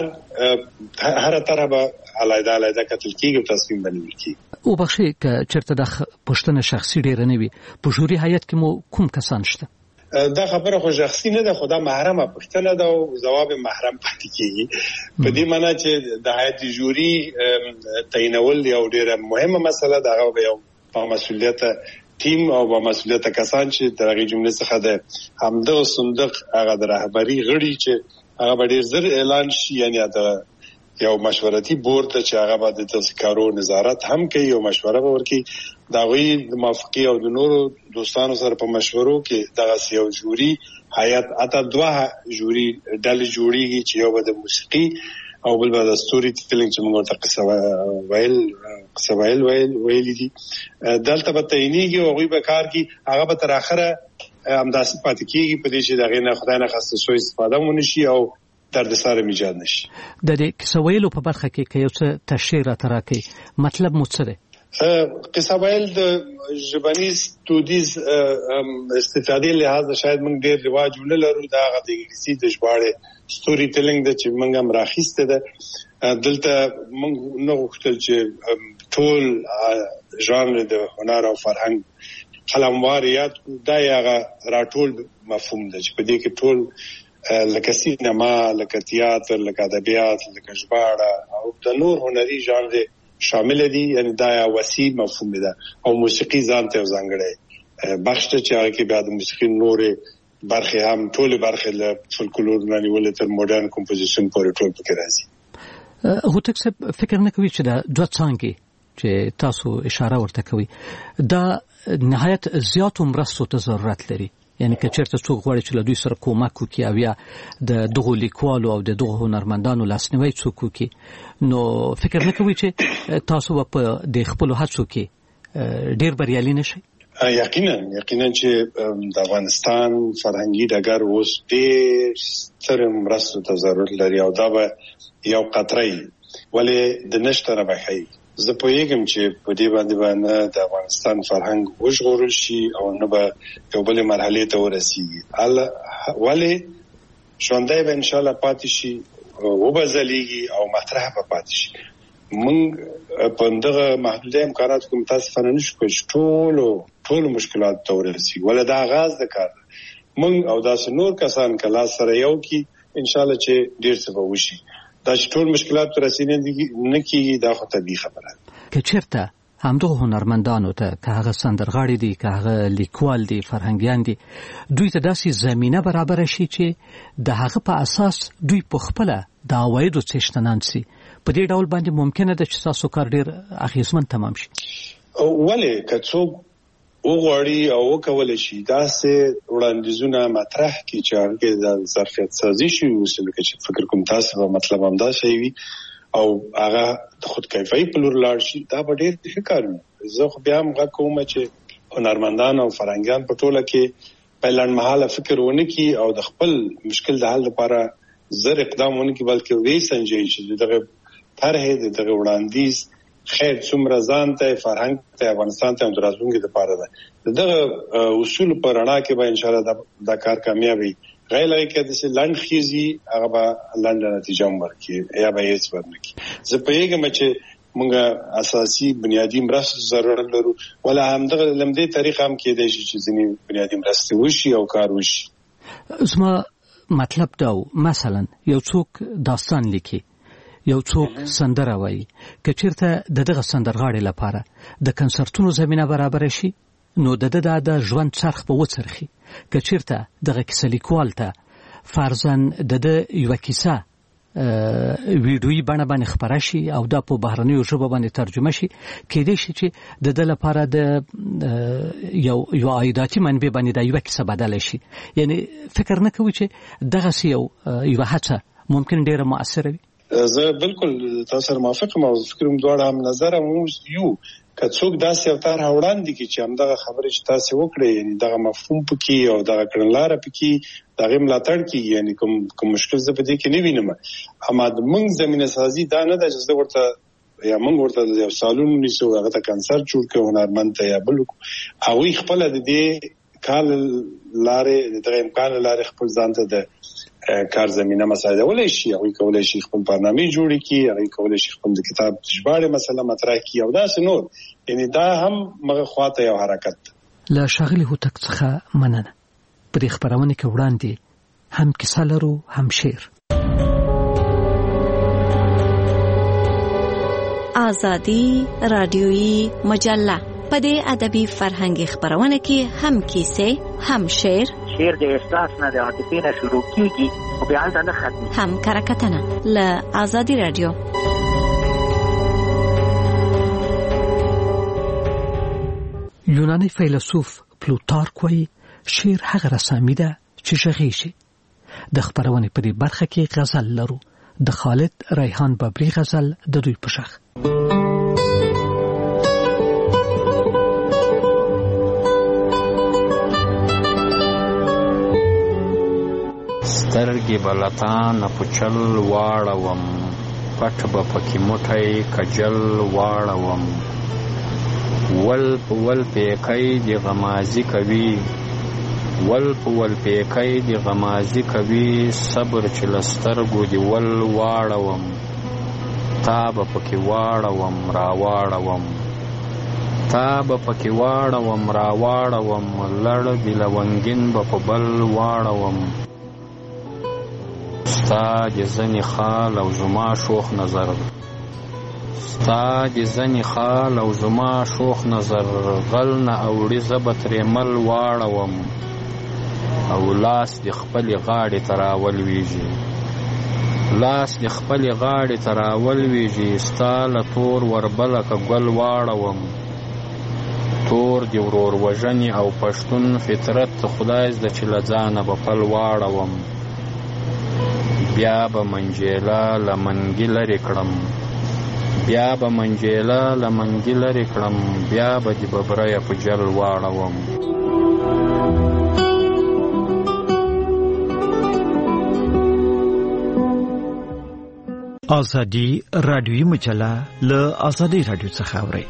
هر طرح به علیحده کتل کېږي او تصمیم بنول کېږي. او بخښي چې چرته د پښتنه شخصي ډیر نه وي، په جوري هیئت کې مو کوم کسان شته؟ دا خبره خو شخصي نه ده، خدا محرمه پښتنه ده او جواب محرم پاتې کیږي. په دې معنی چې د هیئت جوري تعینول یو ډیره مهمه مسله ده، هغه یو په مسؤلیت ټیم او په مسؤلیت کسان چې د هغه جمله څخه ده همدغه صندوق هغه د رهبری غړي چې هغه ډیر زر اعلان شي، یعنی د یو مشورتي بورډ چې هغه به د تذکرو نظارت هم کوي او مشوره ورکوي. دا غوي د موافقي او د نورو دوستانو سره په مشورو کې دغه یو جوري هیئت اته دوه جوري ډلې جوړیږي چې یو به د موسیقي او بل به د ستوري ټیلینګ چې موږ ته قصه ویل دي دلته به تعینېږي او غوي به کار کوي. هغه به تر اخره همداسې پاتې کېږي په دې چې دغه نه خدای نه خاصه سوء استفاده ونشي او درد سره میجاد نشي. د دې قصه ویلو په برخه کې یو څه تشریح راکړئ، مطلب مو څه دی؟ قصه ویل د ژبنیز دودیز استفادې لحاظ شاید موږ ډېر رواج نه لرو. دا غو د انګلیسي د ژباړې ستوري ټیلینګ د چې موږ هم راخیسته ده. دلته موږ نه غوښتل چې ټول ژانر د هنر او فرهنګ قلمواریات دا یغه راټول مفهوم ده چې په دې کې ټول لکه سینما، لکه تیاتر، لکه ادبیات، لکه ژباړه او د نور هنري ژانر شامل دي. یعنی دا وسیع مفهوم ده او موسیقي ځان ته ځانګړی بخش ته چې هغه کې بیا د موسیقي نورې برخې هم ټول برخې له فولکلور نه نیولې تر موډرن کمپوزیشن پورې ټول پکې راځي. هو تاسو فکر نه کوئ چې دا دوه څانګې چې تاسو اشاره ورته کوي دا نهایت زیاتو مرستو ته ضرورت لري؟ یعنی که چېرته څوک غواړي چې له دوی سره کومک وکړي او یا د دغو لیکوالو او د دغو هنرمندانو لاسنیوی څوک وکړي، نو فکر نه کوئ چې تاسو په د خپلو هڅو کې ډېر بریالي نشئ؟ یقینا چې د افغانستان فرهنګي ډګر اوس ډېر ستر مرستو ته ضرورت لري او دا به یو قطره ولې د نشته نه بخي. زه پوهیږم چې په دې باندې د افغانستان فرهنګ وژغورل شي او نه به یو بل مرحله ته ورسیږي. ولې ژوندۍ به ان شاء الله پاتې شي او به ځلیږي او مطرح به پاتې شي. موږ په دغه محدوده امکانات کوم تاسو فنن شو ټول مشکلات ته ورسیږي. ولې دا آغاز د کار موږ او داس نور کسان کله سره یو کی ان شاء الله چې ډیر څه به وشي. دا چې ټول مشکلات تر رسیدنې نه کیږي دا خو طبيعي خبره ده. که چیرته همدغه هنرمندانو ته که هغه سندرغاړي دي که هغه لیکوال دي فرهنګیان دي دوی ته داسې زمينه برابر شي چې د هغه په اساس دوی په خپل د عوایدو څښتنان سي، په دې ډول باندې ممکنه ده چې تاسو کار ډیر اخیسمن تمام شي. ولې که څوک وغواړي او وکول شي داسې وړاندیزونه مطرح کی چې هغه د ظرفیت سازي شي وسیله چې فکر کوم تاسو په مطلب هم دا شي وي او هغه د خود کیفای په لور لاړ شي دا به ډېر ښه کار وي. زه خو بیا هم غواړم کوم چې هنرمندان او فرهنګیان په ټوله کې په لنډمهاله فکر ونه کړي او د خپل مشکل د حل لپاره زر اقدام ونه کړي بلکې وی سنجي چې دغه طرح دغه وړاندیز خیر څومره ځان ته فرهنګ ته افغانستان ته درازونګي د پاره ده. دغه اصول پر اړه کې به ان شاء الله دا کار کامیابی غیر لري کې د لند خيزي هغه به لند نتیجه ورکړي یا به هیڅ ورنکړي. زه په یوه مچ مونږه اساسي بنیادی مرسته ضرورت لرو ولا همدغه لمدې طریقه هم کې د شي چې ځینی بنیادی مرسته وشي او کار وشي. زما مطلب دا مثلا یو څوک داستان لیکي، یو څوک سندره وایي، کچیرته دغه سندرغاړي لپاره د کنسرتونو زمينه برابر شي نو د ژوند چرخ په وڅرخي. کچیرته دغه کیسه لیکوال ته فرضاً د یو کیسه ویډیویي بڼه باندې خبره شي او دا په بهرنیو ژبو باندې ترجمه شي، کېدای شي چې د لپاره د یو عایداتي منبع باندې د یو کیسه بدل شي. یعنی فکر نه کوي چې دغه یو هڅه ممکن ډیره مؤثره وي. زه بالکل تاسو سره موافق یم او فکرم دواړه هم نظر مو یو که څوک داسې اوتار وړاندې کی چې همدغه خبره چې تاسو وکړئ یعنی دغه مفهوم پکې او دغه کړنلاره پکې دغه ملاتړ کی یعنی کوم مشکل زه په دې کې نه وینم. اما د موږ زمينه سازي دا نه ده چې ورته یا موږ ورته یو سالون نیسو هغه ته کنسرت جوړ کړو هنرمند ته یا بل او خپل د دې کال لارې دغه امکان لارې خپل ځان ته د کار زمينه مساعده ولې شي او کولای شي خپل برنامه جوړ کړي او کولای شي خپل د کتاب ژباړه مسله مطرح کړي او دا نور یعنی دا هم مغه خواته یو حرکت. لا شاغلی هوتک څخه مننه. په خبرونه کې وړاندې هم کیسه لرو هم شعر. آزادی رادیویی مجله په دې ادبي فرهنګي خبرونه کې هم کیسه هم شعر د احساس نه د عاطفې نه شروع کیږي او بیا نه ختمي، هم کرکټنه له آزادی رادیو. یونانی فیلسوف پلوتارک وایي شعر هغه رسامي ده چې ژغېږي. د خبرونې په دې برخه کې غزل لرو. د خالد ریحان ببري غزل د دوی په شخ. سترګې بلتان پچل واړوم، پټ به پکې موټی کجل واړوم. ول پیکی دی غمازی کوي، ول پیکی دی غمازی کوي، صبر چې لسترګو دی ول واړوم. تا به پکې واړوم را واړوم، تا به پکې واړوم را واړوم. لړ دی لونګین به په بل واړوم. ستا د زنی خال او زما شوخ نظر، ستا د زنی خال او زما شوخ نظر. غل نه اوړي زبت ریمل واړوم، او لاس د خپل غاړې تراول ویږي، لاس د خپل غاړې تراول ویږي. ستا له تور وربله که ګل واړوم، تور دی ورور وژنې او پښتون فطرت خدای زده چې له ځانه به پل واړوم. بیا به منجیله لمنګي لرې کړم، بیا به منجیله لمنګي لرې کړم. بیا به د ببریه په جل واړوم. آزادی رادیویی مجله له آزادی رادیو څخه اورئ.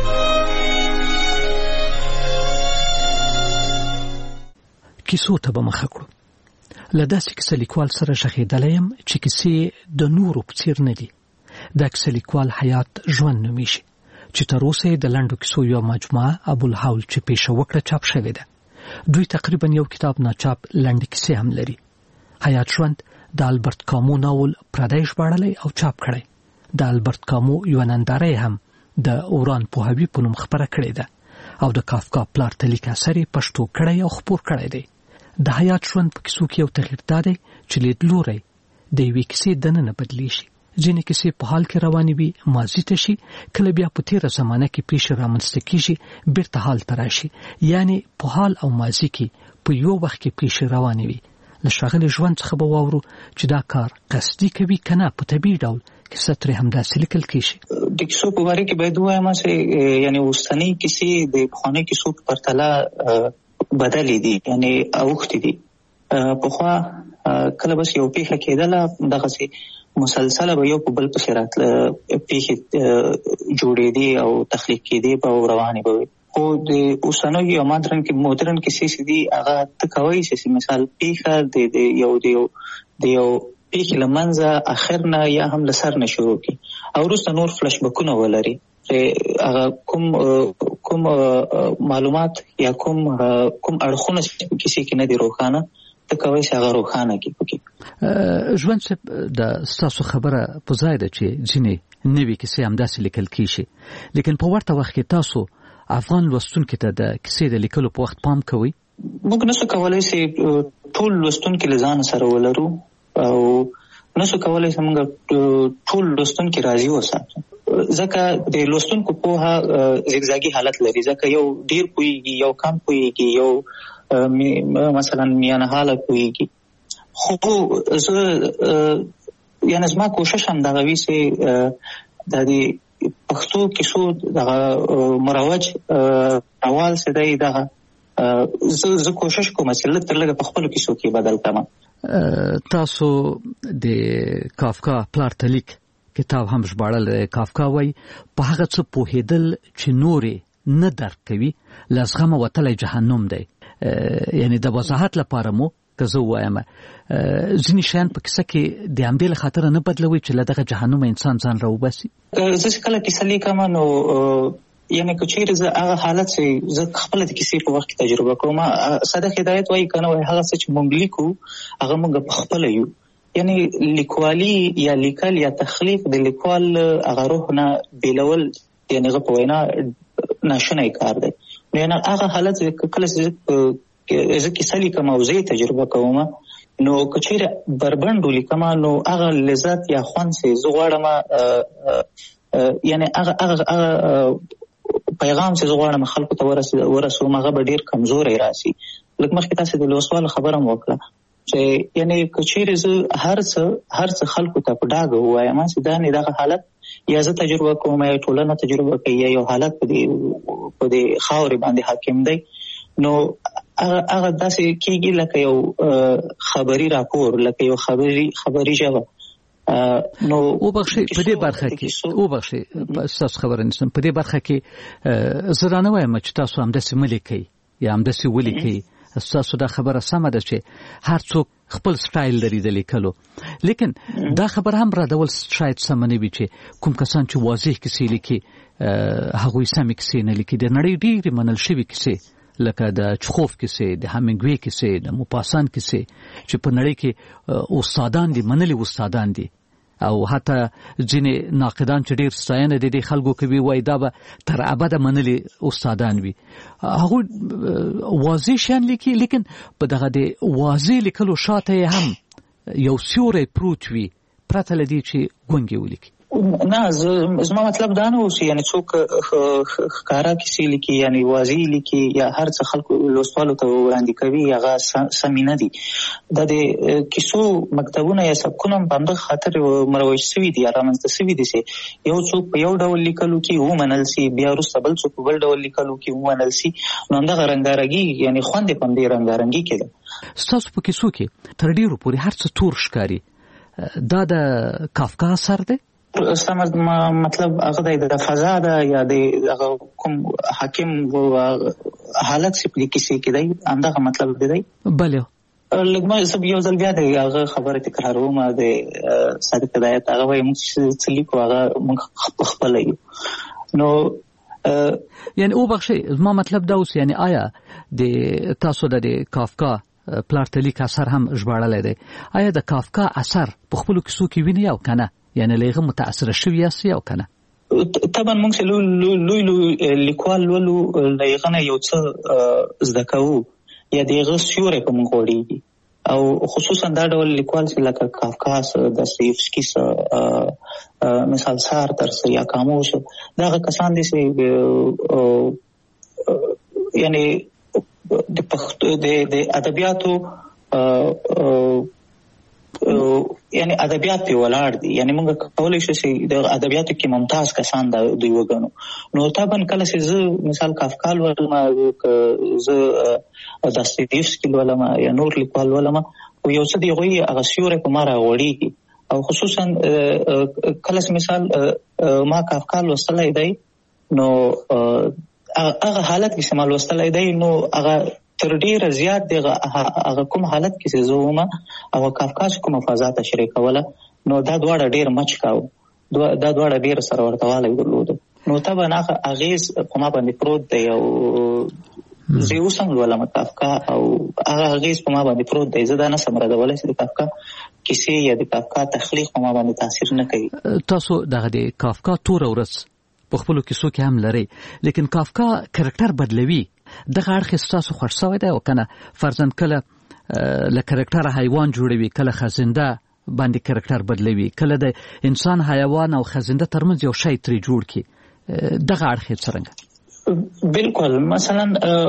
کیسو ته به مخه کړو. له داسې کیسه لیکوال سره ژغېدلی یم چې کیسې د نورو په څېر نه دي. دا کیسه لیکوال حیات ژوند نومیږي چې تر اوسه د لنډو کیسو یو مجموعه ابوالهول چې پیشه وکړه چاپ شوې ده. دوی تقریبا یو کتاب ناچاپ لنډې کیسې هم لري. حیات ژوند د البرت کامو ناول پردی ژباړلی او چاپ کړی. د البرت کامو یو ننداره هم د اوران پوهاوي په نوم خبره کړې ده او د کافکا پلار ته لیک اثر یې پښتو کړی او خپور کړی دی. د حیات ژوند په کیسو کې یو تغییر دا دی چې لیدلوری د یوې کیسې دننه بدلی شي. ځینې کیسې په حال کې روانې وي ماضي ته شي، کله بیا په تیره زمانه کې پیښې رامنځته کیږي بیرته حال ته راشي. یعنی په حال او ماضي کې په یو وخت کې پیښې روانې وي. له ښاغلي ژوند څخه به واورو چې دا کار قصدي کوي که نه په طبیعي ډول کیسه ترې همداسې لیکل کیږي. د کیسو په باره کې باید ووایم چې یعنی اوسنۍ کیسې د پخوانۍ کیسو په پرتله بدلې دي، یعنی اوښتې دي. پخوا کله بس یو پیښه کېدله دغسې مسلسله به یو په بل پسې راتله، پیښې جوړېدې او تخلیق کېدې به او روانې به وي. خو د اوسنوي یا مدرن کیسې دي هغه ته کوي چې مثال پیښه د یو پیښې له منځه اخر نه یا هم له سر نه شروع کی او وروسته نور فلش بکونه ولري هغه کوم معلومات یا کوم اړخونه کیسې کې نه دي روښانه ته کوي چې هغه روښانه کی پکې ژوند څه د تاسو خبره په ځای ده چې ځینې نوې کیسې هم داسې لیکل کیږي لیکن په ورته وخت کې تاسو افغان لوستونکو ته د کیسې د لیکلو په وخت پام کوئ موږ نشو کولای چې ټول لوستونکو لزان سره ولرو او نشو کولای چې موږ ټول لوستونکو راضي وساتو ځکه د لوستونکو په زیګزاګي حالت لري ځکه یو ډیر پويږي یو کم پويږي یو مثلا میانه حاله پويږي خو زه یعنی زما کوشش هم دا وی چې د دې پښتو کیسو د مروج اول څه دی دا زه کوشش کوم چې لږ په خپل کیسو کې بدل کړم تاسو د کافکا پلارتلیک کتاب هم ژباړل کافکا وای په هغه څه پوهیدل چې نورې نه درک کوي لازغه وتلې جهنم دی یعنی د وضاحت لپاره مو که زه وایم ځینې شیان په کیسه کې د همدې له خاطره نه بدلوي چې له دغه جهنم انسان ځان راوباسي زه کله کیسه لیکم نو یعنی که چیرې زه هغه حالت چې زه خپل د کیسې په وخت کې تجربه کوم صادق هدایت وایي کنه وایي هغه څه چې مونږ لیکو هغه مونږ په خپل یو یعنی لیکوالي یا لیکل یا تخلیق د لیکوال هغه روح نه بیلول یعنی هغه په وینا ناشونی کار دی یعنی هغه حالت کله چې زه کیسه لیکم او زه تجربه کوم نو کچېره بربند لیکم نو هغه لذت یا خوند چې زه غواړم یعنی هغه پیغام چې زه غواړم خلکو ته ورسوم هغه به ډیر کمزوري راسي لکه مخکې تاسو د لوسوال خبره مو وکړه چې یعنی کچېره زه هر څه خلکو ته په ډاګه وایم چې دا نه دغه حالت یا زه تجربه کوم یا ټولنه تجربه کوي یا یو حالت په دې خاورې باندې حاکم دی نو هغه داسې کېږي لکه یو خبري راپور لکه یو خبري ژبه نو وبخښي په دې برخه کې وبخښي تاسو خبره نشم په دې برخه کې زرانه وایم چې تاسو هم د سیملي کوي یا هم د سیولي کوي تاسو دا خبره سمه ده چې هر څوک خپل سټایل لري د لیکلو لیکن دا خبره هم را ډول شاید سم نه وي چې کوم کسان چې واضح کیسې لیکي هغوی سمې کیسې نه لیکي د نړۍ ډېرې منل شوي کیسې لکه د چخوف کیسې د همینګوی کیسې د موپاسان کیسې چې په نړۍ کې استادان دي منلي استادان دي او حتی ځینې ناقدان چې ډېر ستاینه د دې خلکو کوي وایي دا به تر ابده منلي استادان وي هغوی واضح شیان لیکي لیکن په دغه د واضح لیکلو شاته هم یو سیوری پروت وي پرته له دې چې ګونګې ولیکي نه زما مطلب دا نه اوس یعنی څوک ښکارا کیسې لیکي یعنی واضح لیکي یا هر څه خلکو لوستوالو ته وړاندې کوي هغه سمې نه دي د کیسو مکتبونه یا سبکونه په همدغه خاطر مروج شوي دي یا رامنځته شوي دي چې یو څوک په یو ډول لیکلو کې ومنل شي بیا وروسته بل څوک په بل ډول لیکلو کې ومنل شي نو همدغه رنګارنګي یعنی خوند یې په همدې رنګارنګي کې ده ستاسو په کیسو کې تر ډېرو پورې هر څه تور ښکاري دا د کافکا اثر دی مطلب هغه د فضا ده یا د کوم حاکم حالت چې په کیسې کې دی همدغه مطلب دی بله لکه سب یو ځل بیا د هغه خبره تکراروم د صادق هدایت هغه وايي موږ چې لیکو هغه موږ خپل یو نو یعنی وبخښئ زما مطلب دا اوس یعنی آیا د تاسو د کافکا پلارتلیک اثر هم ژباړلی دی آیا د کافکا اثر په خپلو کیسو کې وینئ او که نه یعنی لغه متاثر شوی یاست او کنه طبعا موږ لوی لیکوال ولو لغه یو څه زده کوو یا دغه سیوره کوم غوړي او خصوصا دا ډول لیکوال چې لکه کافکا داستایوفسکی مثال سارتر یا کاموس دا کسان دي چې یعنی د پښتو د ادبیاتو یعنی ادبیات په ولاړ دي یعنی موږ کولای شو چې د ادبیاتو کې ممتاز کسان دوی وګڼو نو طبعا کله چې زه مثال کافکا ولما زه داستایوفسکی ولما یا نور لیکوال ولما او یو څه دی غوي هغه سیوره په ماره وړي او خصوصا کله چې مثال ما کافکا وسلای دی نو هغه حالت کې سمال وستلای دی نو هغه تر ډیره زیات دی هغه کوم حالت کې زوما او کافکا کوم فضا تشریح کوله نو دا دواړه ډیر مچ کاو دا دواړه ډیر سره ورتواله درلود نو طبعا هغه اغیز په ما باندې پروت دی او زه اوسم ولما کافکا او هغه اغیز په ما باندې پروت دی زه دا نه سمره دولای چې کافکا کیسه یا د کافکا تخلیق په ما باندې تاثیر نه کوي. تاسو دغه د کافکا تور ورس په خپل کیسو کې هم لري لیکن کافکا کریکټر بدلوي دغه اړخ تاسو خوښ شوی دی او کنه فرضاً کله له کریکټر حیوان جوړوي کله خزنده باندې کریکټر بدلوي کله د انسان حیوان او خزنده ترمنځ یو شی تری جوړ کی دغه اړخ څنګه بالکل مثلا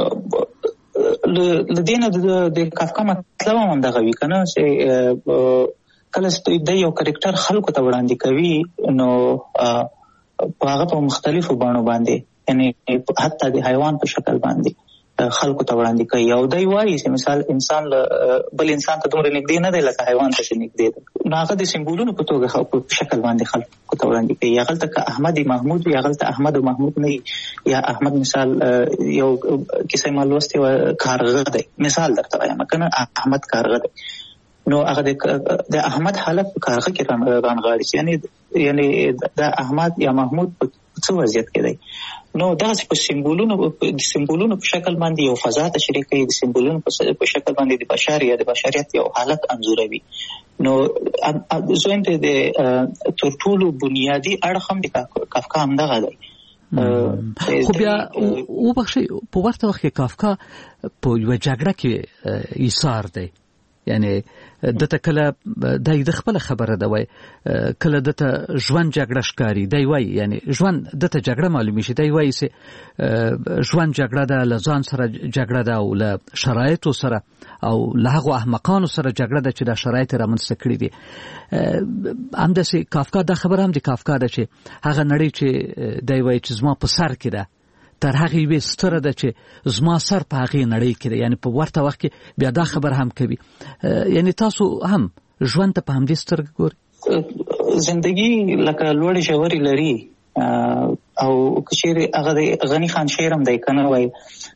لدينا د کافکا مطلب هم دغه وی کنه چې کله د یو کریکټر خلکو ته وړاندې کوي نو هغه په مختلفو بڼو باندې یعنی حتی د حیوان په شکل باندې خلکو ته وړاندې کوي او دای وایي چې مثال انسان بل انسان ته دومره نږدې نه دی لکه حیوان ته چې نږدې دی نو هغه د سمبولونو په توګه په شکل باندې خلکو ته وړاندې کوي یا غلطه احمد محمود یا غلطه احمد محمود نه یا احمد مثال یو کیسه مالوستي کارغه دی مثال درته وایم کنه احمد کارغه دی نو هغه د احمد حالت کارغه کې رانغاړي یعنی د احمد یا محمود په څه وضعیت کې دی نو دا په سمبولونو په شکل باندې یو فضا تشریح کوي د سمبولونو په شکل باندې د بشر یا د بشریت یو حالت انځوروي نو زوین ته د ترټولو بنیادی اړخ هم د کافکا هم دغه دی خو بیا وبخښئ په ورته وخت کې کافکا په یوه جګړه کې ایثار دی یعنی دته کله د خپل خبره ده وای کله دته ژوند جګړه ښکاری دی وای یعنی ژوند دته جګړه معلومي شي دی وای چې ژوند جګړه ده لزان سره جګړه ده او له شرایطو سره او له هغه احمقانو سره جګړه ده چې د شرایط رامنځته کړي دي همداسې کافکا دا خبره هم د کافکا ده چې هغه نړۍ چې دی وای چې زما په سر کې ده تر هغه یوه ستره ده چې زما سر په هغه نړۍ کې ده یعنی په ورته وخت کې بیا دا خبر هم کوي یعنی تاسو هم ژوند ته په همدې سترګې ګورئ زندگی لکه لوړې ژورې لري او کچېرې هغه د غني خان شعر هم دی کنه وای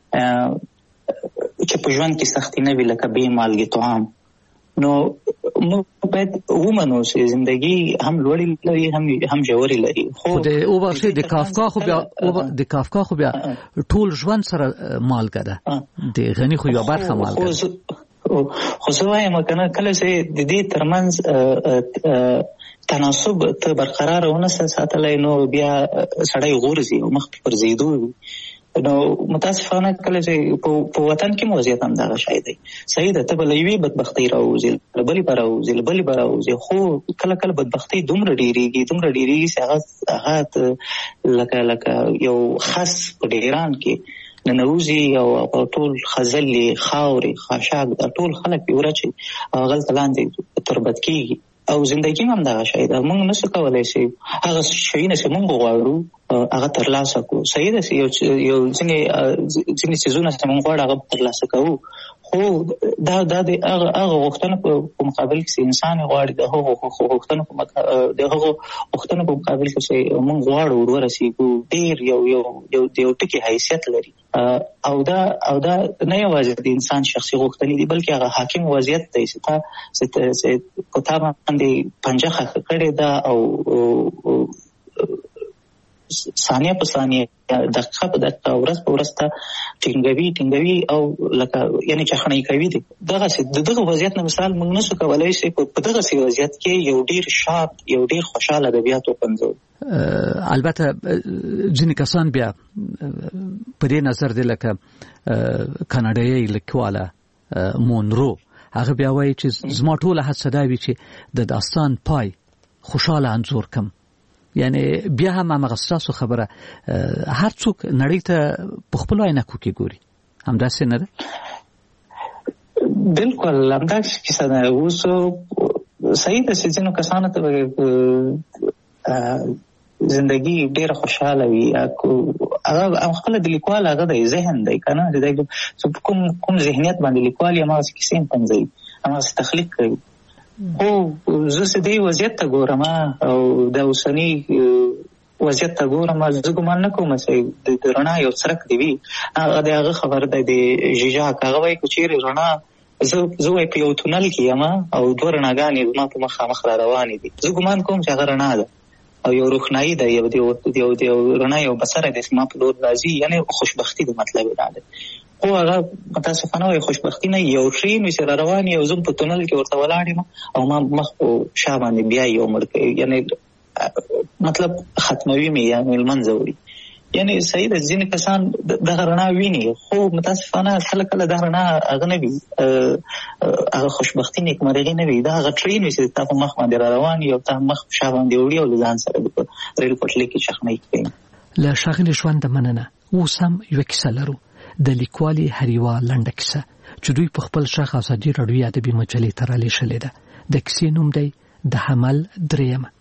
چې په ژوند کې سختي نه وي لکه بې مالګې طعام نو موږ باید ومنو چې زندگی هم لوړې لري هم ژورې لري خو د کافکا خو بیا ټول ژوند سره مالګه ده د غني خو یو برخه مالګه خو زه وایم کنه کله چې د دې ترمنځ تناسب ته برقرار ونه ساتلای نو بیا سړی غورځي او مخ پر زیدو نو متاسفانه کله چې په وطن کې موضوعیت هم دغه شای دی صحیح ده ته بلوي بدبختی راوځي بلی براوځي خو کله کله بدبختی دومره ډیریږي چې هغه لکه یو خاص په ډیران کې ننوزي او ټول خزلي خاوري خاشاک د ټول خلک ورچي او غلط لاندې تربت کیږي او زندگی هم دغه شای ده موږ نشو کولای شي هغه شی نه چې موږ غواړو هغه ترلاسه کو صحیح ده یو ځینې څیزونه چې موږ غواړو هغه ترلاسه کوو خو دا د هغه غوښتنه په مقابل کې انسان غواړي د هغه غوښتنه په مقابل کې چې موږ غواړو ورسېږو ډېر یو ټکی حیثیت لري او دا نه یوازې د انسان شخصي غوښتنې دي بلکې هغه حاکم وضعیت دی چې کوتا باندې پنجه خښه کړې ده او ثانیه په ثانیه دقیقه په دقیقه ورځ په ورځ ته ټینګوي او لکه یعنی چخنۍ کوي دغه وضعیت نه مثال موږ نشو کولای شي په دغه وضعیت کې یو ډیر شاد یو ډیر خوشاله ادبیات وپنځو البته ځینې کسان بیا په دې نظر دي لکه کاناډایي لیکواله مونرو هغه بیا وایي چې زما ټوله هڅه دا وي چې د داستان پای خوشاله انځور کم یعنی بیا هم هغه ستاسو خبره هر څوک نړۍ ته په خپل عینکو کې ګوري همداسې نه ده بالکل همداسې کیسه ده اوس صحیح ده چې ځینو کسانو ته زندگی ډېره خوشاله وي هغه خپل د لیکوال هغه د ذهن دی که نه د کوم ذهنیت باندې لیکوال یې هماغسې کیسې هم پنځوي هماغسې تخلیق کوي خو زه چې دې وضعیت ته ګورم او د اوسني وضعیت ته ګورم زه ګمان نه کوم چې د رڼا یو څرک دی وي هغه د هغه خبر دی د ژیژاک هغه وایي که چیرې رڼا زه وایي په یو تونل کې یم او دوه رڼاګانې زما په مخامخ را روانې دي زه ګمان کوم چې هغه رڼا ده او یو روښنایي ده یو رڼا یو بصره دی چې ما په لور راځي یعنې خوشبختي د مطلب دا دی خو هغه متاسفانه وایي خوشبختي نه یو ټرین وي چې را روان یو زه په تونل کې ورته ولاړ یم او ما مخ په شا باندې بیا یو مړ کوي یعنې مطلب ختموي مې یعنې لمنځه وړي یعنې صحیح ده ځینې کسان دغه رڼا ویني خو متاسفانه کله کله دا رڼا هغه نه وي هغه خوشبختي نیکمرغي نه وي دا هغه ټرین وي چې تا په مخ باندې را روان یو تا مخ په شا باندې وړي او له ځان سره په ریل پټلۍ کې چخمۍ کوي. له ښاغلي ژونده مننه. اوس هم یوه کیسه لرو د لیکوالې هریوا لنډه کیسه چې دوی په خپل شاخ ازادي راډیو ادبي مجلې ته رالیږلې ده. د کیسې نوم دی د حمل درېیمه.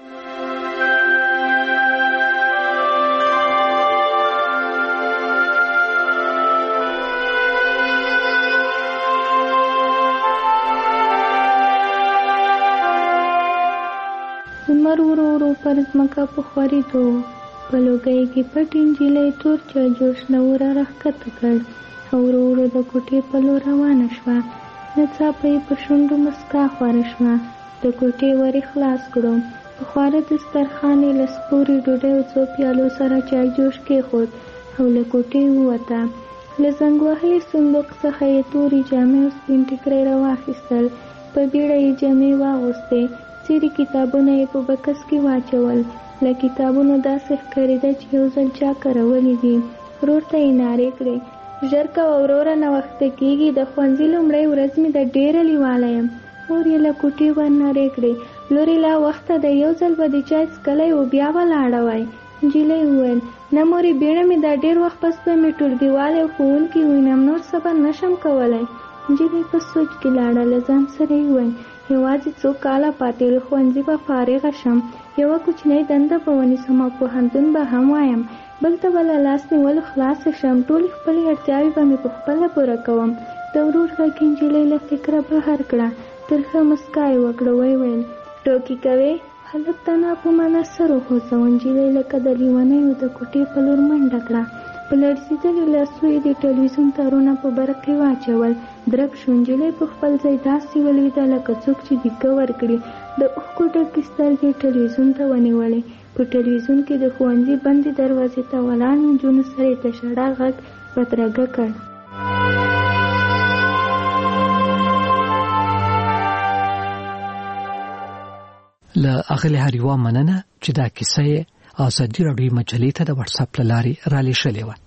لمر ورو ورو پر ځمکه په خورېدو په لوګۍ کې پټ نجلۍ تور چاجوش نه ور راښکته کړ او ورو ورو د کوټې په لور روانه شوه. ناڅاپه یې په شونډو مسکا خوره شوه. د کوټې ور یې خلاص کړو. په خواره دسترخوان یې له سپورې ډوډۍ او څو پیالو سره چایجوش کېښود او له کوټې ووته. له زنګ وهلي صندوق څخه یې تورې جامې او سپین ټیکری راواخیستل. په بیړه یې جامې واغوستې. څیرې کتابونه یې په بکس کې واچول. له کتابونو داسې ښکارېده چې یو ځل چا کارولي دي. ورور ته یې نارې کړې ژر کوه وروره ناوخته کېږي د ښوونځي لومړۍ ورځ مې ده ډېره لیواله یم. مور یې له کوټې ور نارې کړې لورې لا وخته ده یو ځل به د چای څکلی و بیا به لاړه وای. نجلۍ وویل نه مورې بیړه مې دا ډېر وخت پس به مې ټولګیوالی او ښوونکي وینم نور صبر نشم کولی. نجلۍ په سوچ کې لاړه. له ځان سره یې وویل یوازې څو کاله پاتې له ښوونځي به فارغه شم یوه کوچنۍ دنده به ونیسم او پوهنتون به هم وایم بل ته به له لاس نیولو خلاصه شم ټولې خپلې اړتیاوې به مې په خپله پوره کوم. د ورور غږ نجلۍ له فکره بهر کړه. ترخه مسکا یې وکړه. ویې ویل ټوکې کوې؟ هلک ته ناپومانه سر وخوځاوه. نجلۍ لکه د لیونیو د کوټې په لور منډه کړه. په لړزېدلو لاسو یې د ټلویزیون تارونه په برق کې واچول. درب شو. نجلۍ په خپل ځای داسې ولوېده لکه څوک چې دیګه ورکړي. د اوښکو ډکې سترګې ټلویزیون ته ونیولې. په ټلویزیون کې د ښوونځي بندې دروازې ته ولاړ نجونو سره یې د ژړا غږ بدرګه کړ. له اغلې هریوا مننه چې دا کیسه یې ازادي راډیو مجلې ته د واتس اپ له لارې رالیږلې وه.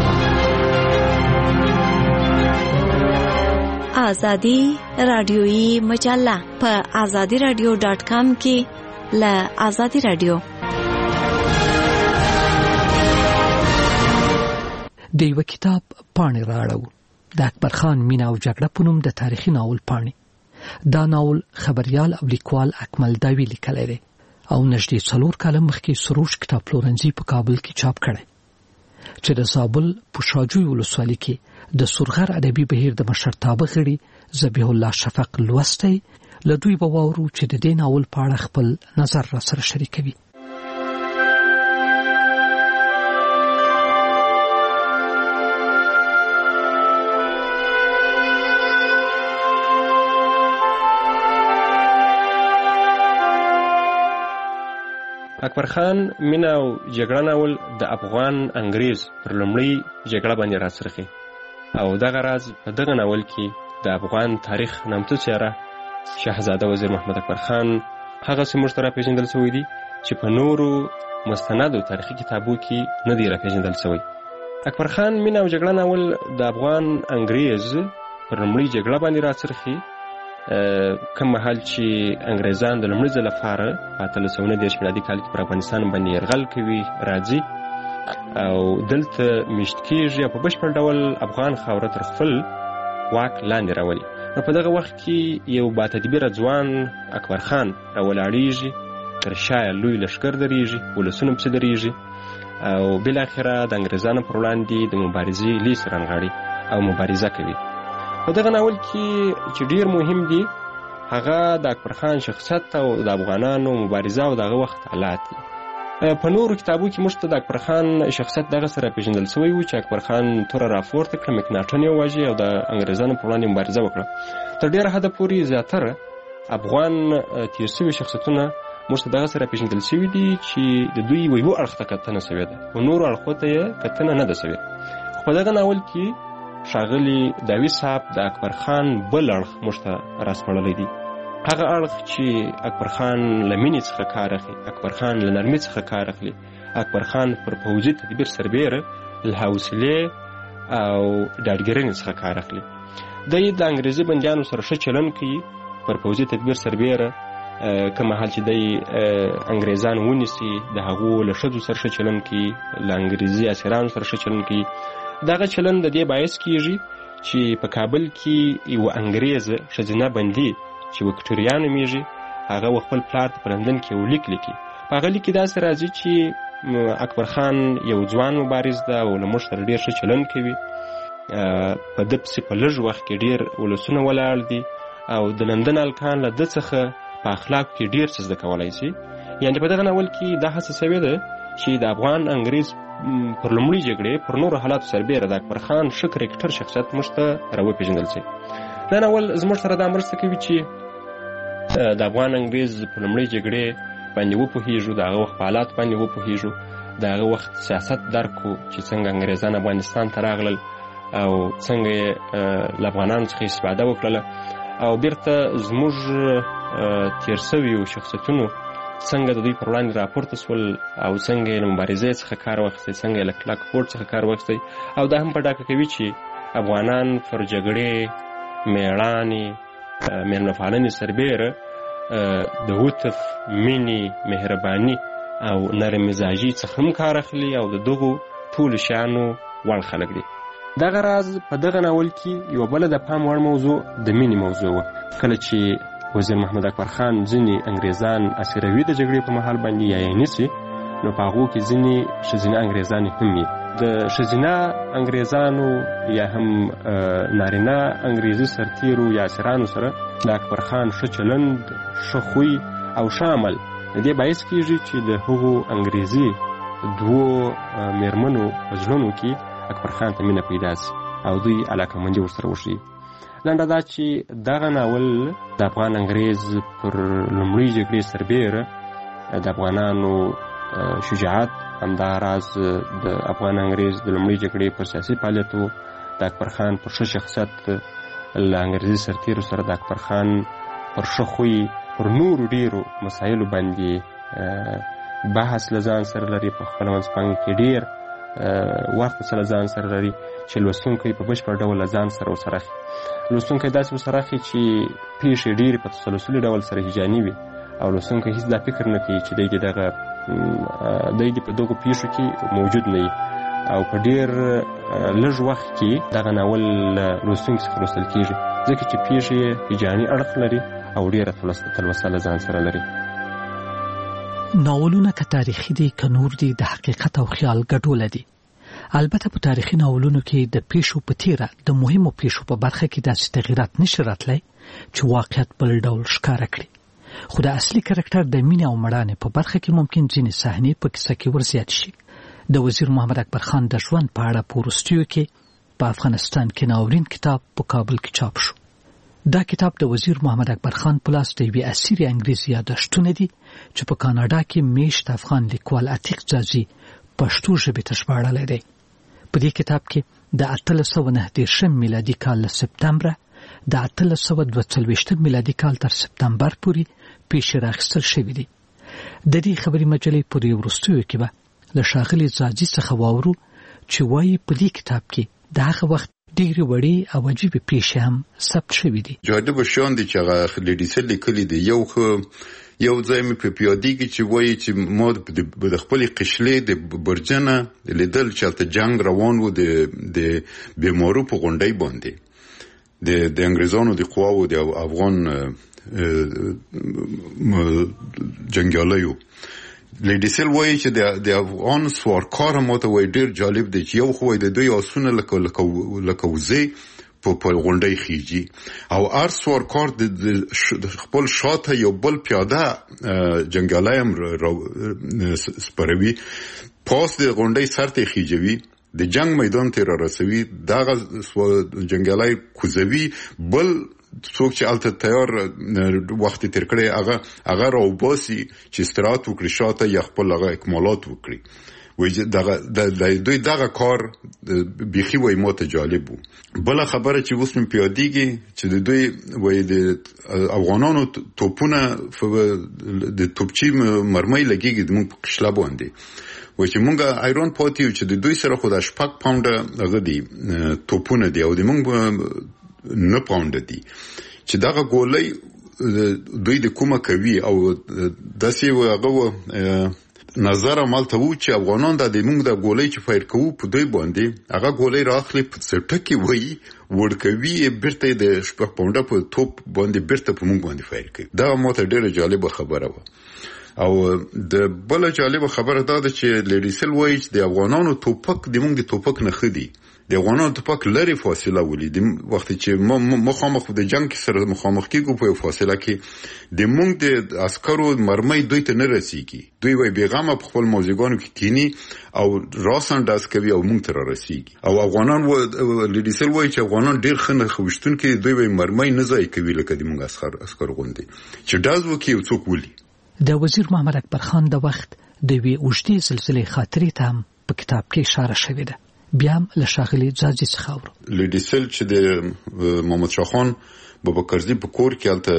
ازادي راډیویي مجله په azadiradio.com کې له ازادي راډیو د یو کتاب پاڼې راړو. د اکبر خان مینا او جګړه په نوم د تاریخي ناول پاڼې. دا ناول خبریال او لیکوال اکمل داوی لیکلی دی او نږدې 4 کاله مخکې سروش کتاب پلورنځي په کابل کې چاپ کړی چې د زابل په شاجوی ولسوالۍ کې د سورغر ادبي بهیر د مشرتابه غړي ذبیح الله شفق لوستی. له دوی به واورو چې د دې ناول په اړه خپل نظر را سره شریکوي. اکبر خان مینا او جګړه ناول د افغان انګریز پر لومړی جګړه باندې راڅرخي او دغه راز په دغه ناول کې د افغان تاریخ نامتو څیره شهزاده وزیر محمد اکبر خان هغه سیمه سره پیژندل شوی دی چې په نورو مستندو تاریخي کتابو کې نه دی راپیژندل شوی. اکبر خان مینا او جګړه ناول د افغان انګریز پر لومړی جګړه باندې راڅرخي کوم مهال چې انګریزان د لومړي ځل لپاره په 1819 میلادي کال کې پر افغانستان باندې یرغل کوي راځي او دلته میشت کېږي او په بشپړ ډول افغان خاوره تر خپل واک لاندې راولي. نو په دغه وخت کې یو باتدبیره ځوان اکبر خان راولاړیږي، تر شا لوی لښکر درېږي، ولسونه پسې درېږي او بالاخره د انګریزانو پر وړاندې د مبارزې لیس رانغاړي او مبارزه کوي. په دغه ناول کې چې ډیر مهم دي هغه د اکبر خان شخصیت او د افغانانو مبارزه او دغه وخت حالات دي. په نورو کتابو کې موږ ته د اکبر خان شخصیت دغه سره پیژندل شوی و چې اکبر خان توره راپورته کړه، مکناټن یې وواژه او د انګریزانو په وړاندې مبارزه وکړه. تر ډېره حده پورې زیاتره افغان تیر شوي شخصیتونه موږ ته دغه سره پیژندل شوي دي چې د دوی یو اړخ ته کتنه شوې ده او نورو اړخو ته یې کتنه نه ده شوې. خو په دغه ناول کې ښاغلي داوي صاحب د اکبر خان بل اړخ موږ ته راسپړلی دی، هغه اړخ چې اکبر خان له مینې څخه کار اخلي، اکبر خان له نرمۍ څخه کار اخلي، اکبر خان پر پوځي تدبیر سربیره له حوصلې او ډاډګرنې څخه کار اخلي. دی د انګریزي بندیانو سره ښه چلند کوي پر پوځي تدبیر سربیره، که مهال چې دی انګریزان ونیسي د هغو له ښځو سره ښه چلند کوي، له انګریزي اسیرانو سره ښه چلند کوي. دغه چلند د دې باعث کیږي چې په کابل کې یو انګریز ښځینه بندي چې وکټوریا نومیږي هغه خپل پلار ته په لندن کې یو لیک لیکي. په هغه لیک کې داسې راځي چې اکبر خان یو ځوان مبارز ده او له موږ سره ډېر ښه چلند کوي، په ده پسې په لږ وخت کې ډېر ولسونه ولاړ دي او د لندن هلکان له ده څخه په اخلاقو کې ډېر څه زده کولی شي. یعنې په دغه ناول کې دا هڅه شوې ده چې د افغان انګریز پر لومړۍ جګړې پر نورو حالاتو سربیره د اکبر خان ښه کرکټر شخصیت موږ ته راوپېژندل شي. دا ناول زموږ سره دا مرسته کوي چې د افغان انګریز په لومړۍ جګړې باندې وپوهېږو، د هغه وخت په حالات باندې وپوهېږو، د هغه وخت سیاست درک کړو چې څنګه انګریزان افغانستان ته راغلل او څنګه یې له افغانانو څخه استفاده وکړله او بیرته زموږ تیر شویو شخصیتونو څنګه د دوی پر وړاندې راپورته شول او څنګه یې له مبارزې څخه کار واخیستی، څنګه یې له کلک پورټ څخه کار واخیستی. او دا هم په ډاګه کوي چې افغانان پر جګړې، میړانې، میلمه پالنې سربیره د عطف، مینې، مهرباني او نرم مزاجي څخه هم کار اخلي او د دغو ټولو شیانو وړ خلک دي. دغه راز په دغه ناول کې یوه بله د پام وړ موضوع د مینې موضوع وه. کله چې وزیر محمد اکبر خان ځینې انګریزان اسیروي د جګړې په مهال باندې یا یې نیسي، نو په هغو کې ځینې ښځینه انګریزانې هم وي. د ښځینه انګریزانو یا هم نارینه انګریزي سرتیرو یا اسیرانو سره د اکبر خان ښه چلند، ښه خوی او ښه عمل د دې باعث کېږي چې د هغو انګریزي دوو میرمنو په زړونو کې اکبر خان ته مینه پیدا شي او دوی علاقمندي ورسره وښیي. لنډه دا چې دغه ناول د افغان انګریز پر لومړۍ جګړې سربیره د افغانانو شجاعت، همداراز د افغان انګریز د لومړۍ جګړې پر سیاسي فعالیتو، د اکبر خان پر ښه شخصیت، له انګریزي سرتیرو سره د اکبر خان پر ښه خوی، پر نورو ډېرو مسایلو باندې بحث له ځان سره لري. په خپله منځپانګه کې ډېر وخت له ځان سره لري چې لوستونکی په بشپړ ډول له ځان سره ورسره اخلي. لوستونکی داسې ورسره اخلي چې پیښې ډېرې په تسلسلي ډول سره هیجاني وي او لوستونکی هېڅ دا فکر نه کوي چې دی د په دغو پیښو کې موجود نه وي او په ډېر لږ وخت کې دغه ناول لوستونکي څخه لوستل کېږي، ځکه چې پیښې یې هیجاني اړخ لري او ډېره تلوسه له ځان سره لري. ناولونه که تاریخي دي که نور دي د حقیقت او خیال ګډوله دي. البته په تاریخي ناولونو کې د پیښو په تیره د مهمو پیښو په برخه کې داسې تغیرات نشي راتلی چې واقعیت بل ډول ښکاره کړي، خو د اصلي کرکټر د مینې او مړانې په برخه کې ممکن ځینې صحنې په کیسه کې ورزیات شي. د وزیر محمد اکبر خان د ژوند په اړه په وروستیو کې په افغانستان کې ناورین کتاب په کابل کې چاپ شو. دا کتاب د وزیر محمد اکبر خان په لاس د یوې اسیرې انګریزي یادښتونه دي چې په کاناډا کې میشت افغان لیکوال عتیق ځاځي پښتو ژبې ته ژباړلی دی. په دې کتاب کې د 1809 میلادي کال له سپتمبره د 1842 میلادي کال تر سپتمبر پورې پیښې راخیستل شوي دي. د دې خبري مجلې پورې وروستیو کې به له ښاغلي ځاځي څخه واورو چې وایي په دې کتاب کې د هغه وخت ډېرې وړې او عجیبې پیښې هم ثبت شوي دي. جالبه شیان دي چې هغه لیډیسل لیکلي دي. یو ځای مې په پیادېږي چې وایي چې ما د خپلې قشلې د برجنه لیدل چې هلته جنګ روان و د بیمارو په غونډۍ باندې د انګریزانو د قواو د افغان جنګیالیو. لیډیسل وایي چې د افغان سوارکار ماته وایي ډېر جالب دی چې یو خو د دوی آسونه لکه وزې په غونډۍ خيږي او ارسور کار د خپل شاته یو بل پیاده جنگالایم سپروي پاس د غونډۍ سرته خيږي د جنگ میدان ته را رسوي دغه جنگالای کوزوي بل څوک چې الته تیار وخت تیر کړي هغه راوباسي چې استراحت وکړي شاته یا خپل هغه اکمالات وکړي وایي دوی دغه کار بيخي وای ماته جالب وو بل خبره چې اوس من پیاديږي چې دوی وایي د افغانانو توپونه د توپچی مرمۍ لګيږي د موږ په قشله باندې و چې مونږه ایران پاتیو چې د دوی سره خو د 8 پاونډه هغه دي توپونه دي او د مونږ 9 پاونډه دي چې دغه ګولۍ دوی د کومه کوي او داسې هغه نظر عمل ته و چې افغانان د مونږ د ګولۍ چې فایر کوو په دوی باندې هغه ګولۍ راخلي په سټکی وای ورکوي برته د 8 پاونډه په توپ باندې برته په مونږ باندې فایر کوي دا ماته ډیره جالبه خبره و او د بل جالب خبره دا ده چې لیډیسل وایي چې د افغانانو توپک د موږ د توپک نه خدي د افغانانو توپک لري فاصله ولې د وخت چې مخامخ د جنگ سره مخامخ کېږو په فاصله کې د موږ د عسکرو مرمۍ دوی ته نه رسیږي دوی وای بیغمه په خپل موزګانو کې کینی او راسنداس کوي او موږ ته رسیږي او افغانان لیډیسل وایي چې افغانان ډیر خنه خوشتون کې دوی وای مرمۍ نه ځای کوي لکه د موږ عسکر غوندي چې داز وکي او څوک ولي د وزیر محمد اکبر خان د وخت د وی اوږدې سلسله خاطرې ته هم په کتاب کې اشاره شوې ده بیا هم له ښاغلي ځاځي څخه اورو لیډیسل چې د محمد شاه خان بابکرزي په کور کې الته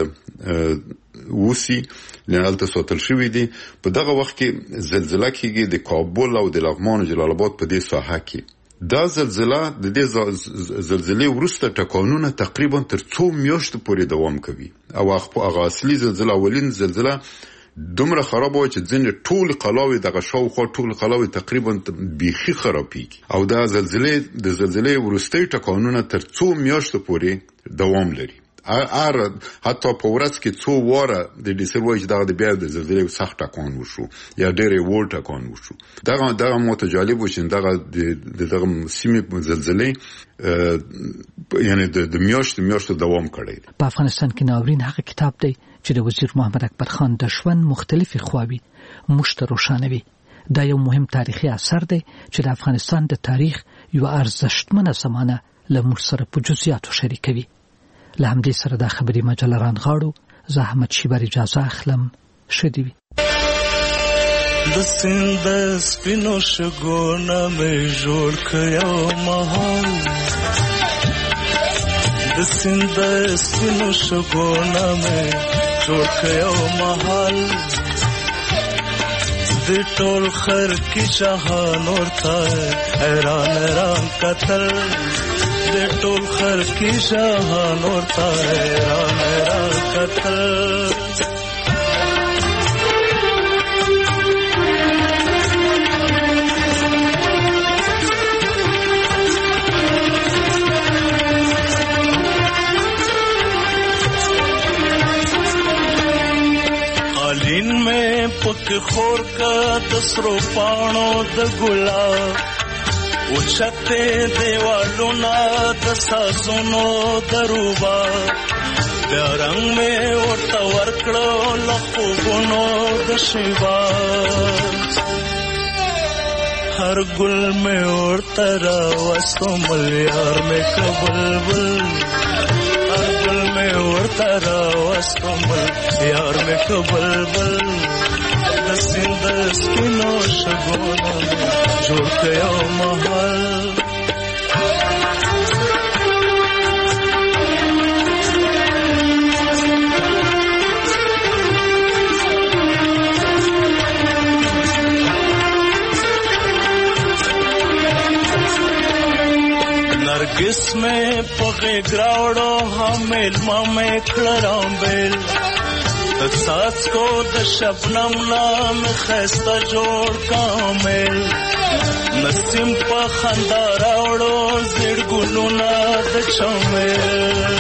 وسی لنالته ساتل شوې دي په دغه وخت کې زلزلہ کېږي د کابل او د لغمان او جلال آباد په دې ساحه کې دا زلزلہ د دې زلزلې وروسته ټکانونه تقریبا تر 2 میاشتې پورې دوام کوي او هغه اصلي زلزلہ اولین زلزلہ دومره خراب و چې ځینې ټول قلاوي دغه شاوخوا ټول قلاوي تقریبا بيخي خرابېږي او دا زلزلې وروستي ټکانونه تر 2 میاشتې پورې دوام لري حتی په ورځ کې 2 واره د ډیسر وایي چې د بیا د زلزلې سخت ټکان وشو یا ډېرې وړ ټکان وشو دغه متجالب وشین دغه سیمې زلزلې یعنی د میاشتو دوام کړی په افغانستان کې ناورین هغه کتاب دی چې د وزیر محمد اکبر خان د ژوند مختلفې خواوې موږ ته روښانوي دا یو مهم تاریخي اثر دی چې د افغانستان د تاریخ یو ارزښتمنه زمانه له موږ سره په جزئیاتو شریکوي له همدې سره د خبري مجله رانغاړو زه احمد شیبر اجازه اخلم شدي وي د سیند سپینو شګونه مې جوړ کړو مهال د سیند سپینو شګونه مې جوړ کړو مهال د ټول خر کی شهان ورته حیران قتل د ټول خر کی شهان ورته حیران قتل قالین میں پک خور کا دسرو پانو د ګلاب اوچته دیوالو نا د ساسونو دروبا د رنگ میں ورته ورکړو لخوګونو د شیبا هر ګل میں ورته را وسو ملیار میں کبلبل هر ګل میں ورته را وسو ملیار میں کبلبل د سیند سپینو شګونو جوړ کړو محل نرگس میں پغے گراوڑو ہمیل مامے کھڑرام بیل ساس کو د شبنم نام خیستا جوړ کامل نسیم په خندا راوړو زړ ګلونا د چمل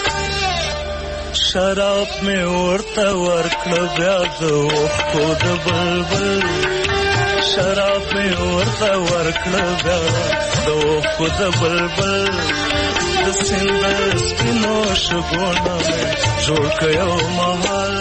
شراب میں ورته ورکړه بیا د خو د بلبل شراب میں ورته ورکړه بیا د خو د بلبل د د سیند سپینو شګونه مې جوړ کړو محل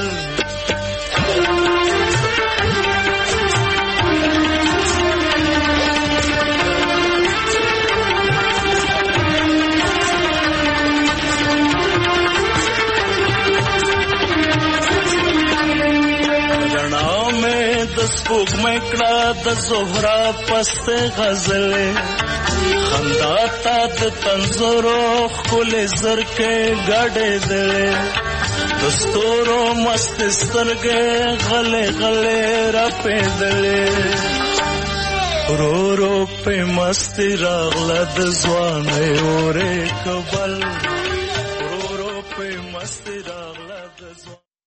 سپوږ مکړه د زهرا پست غزلې خندا تا د تنزورو خل زرکې غړې دلې دستورو مست سترګې غلې غلې را پېدلې رو رو په مست راغله د ځوانې اورې کبل رو رو په مست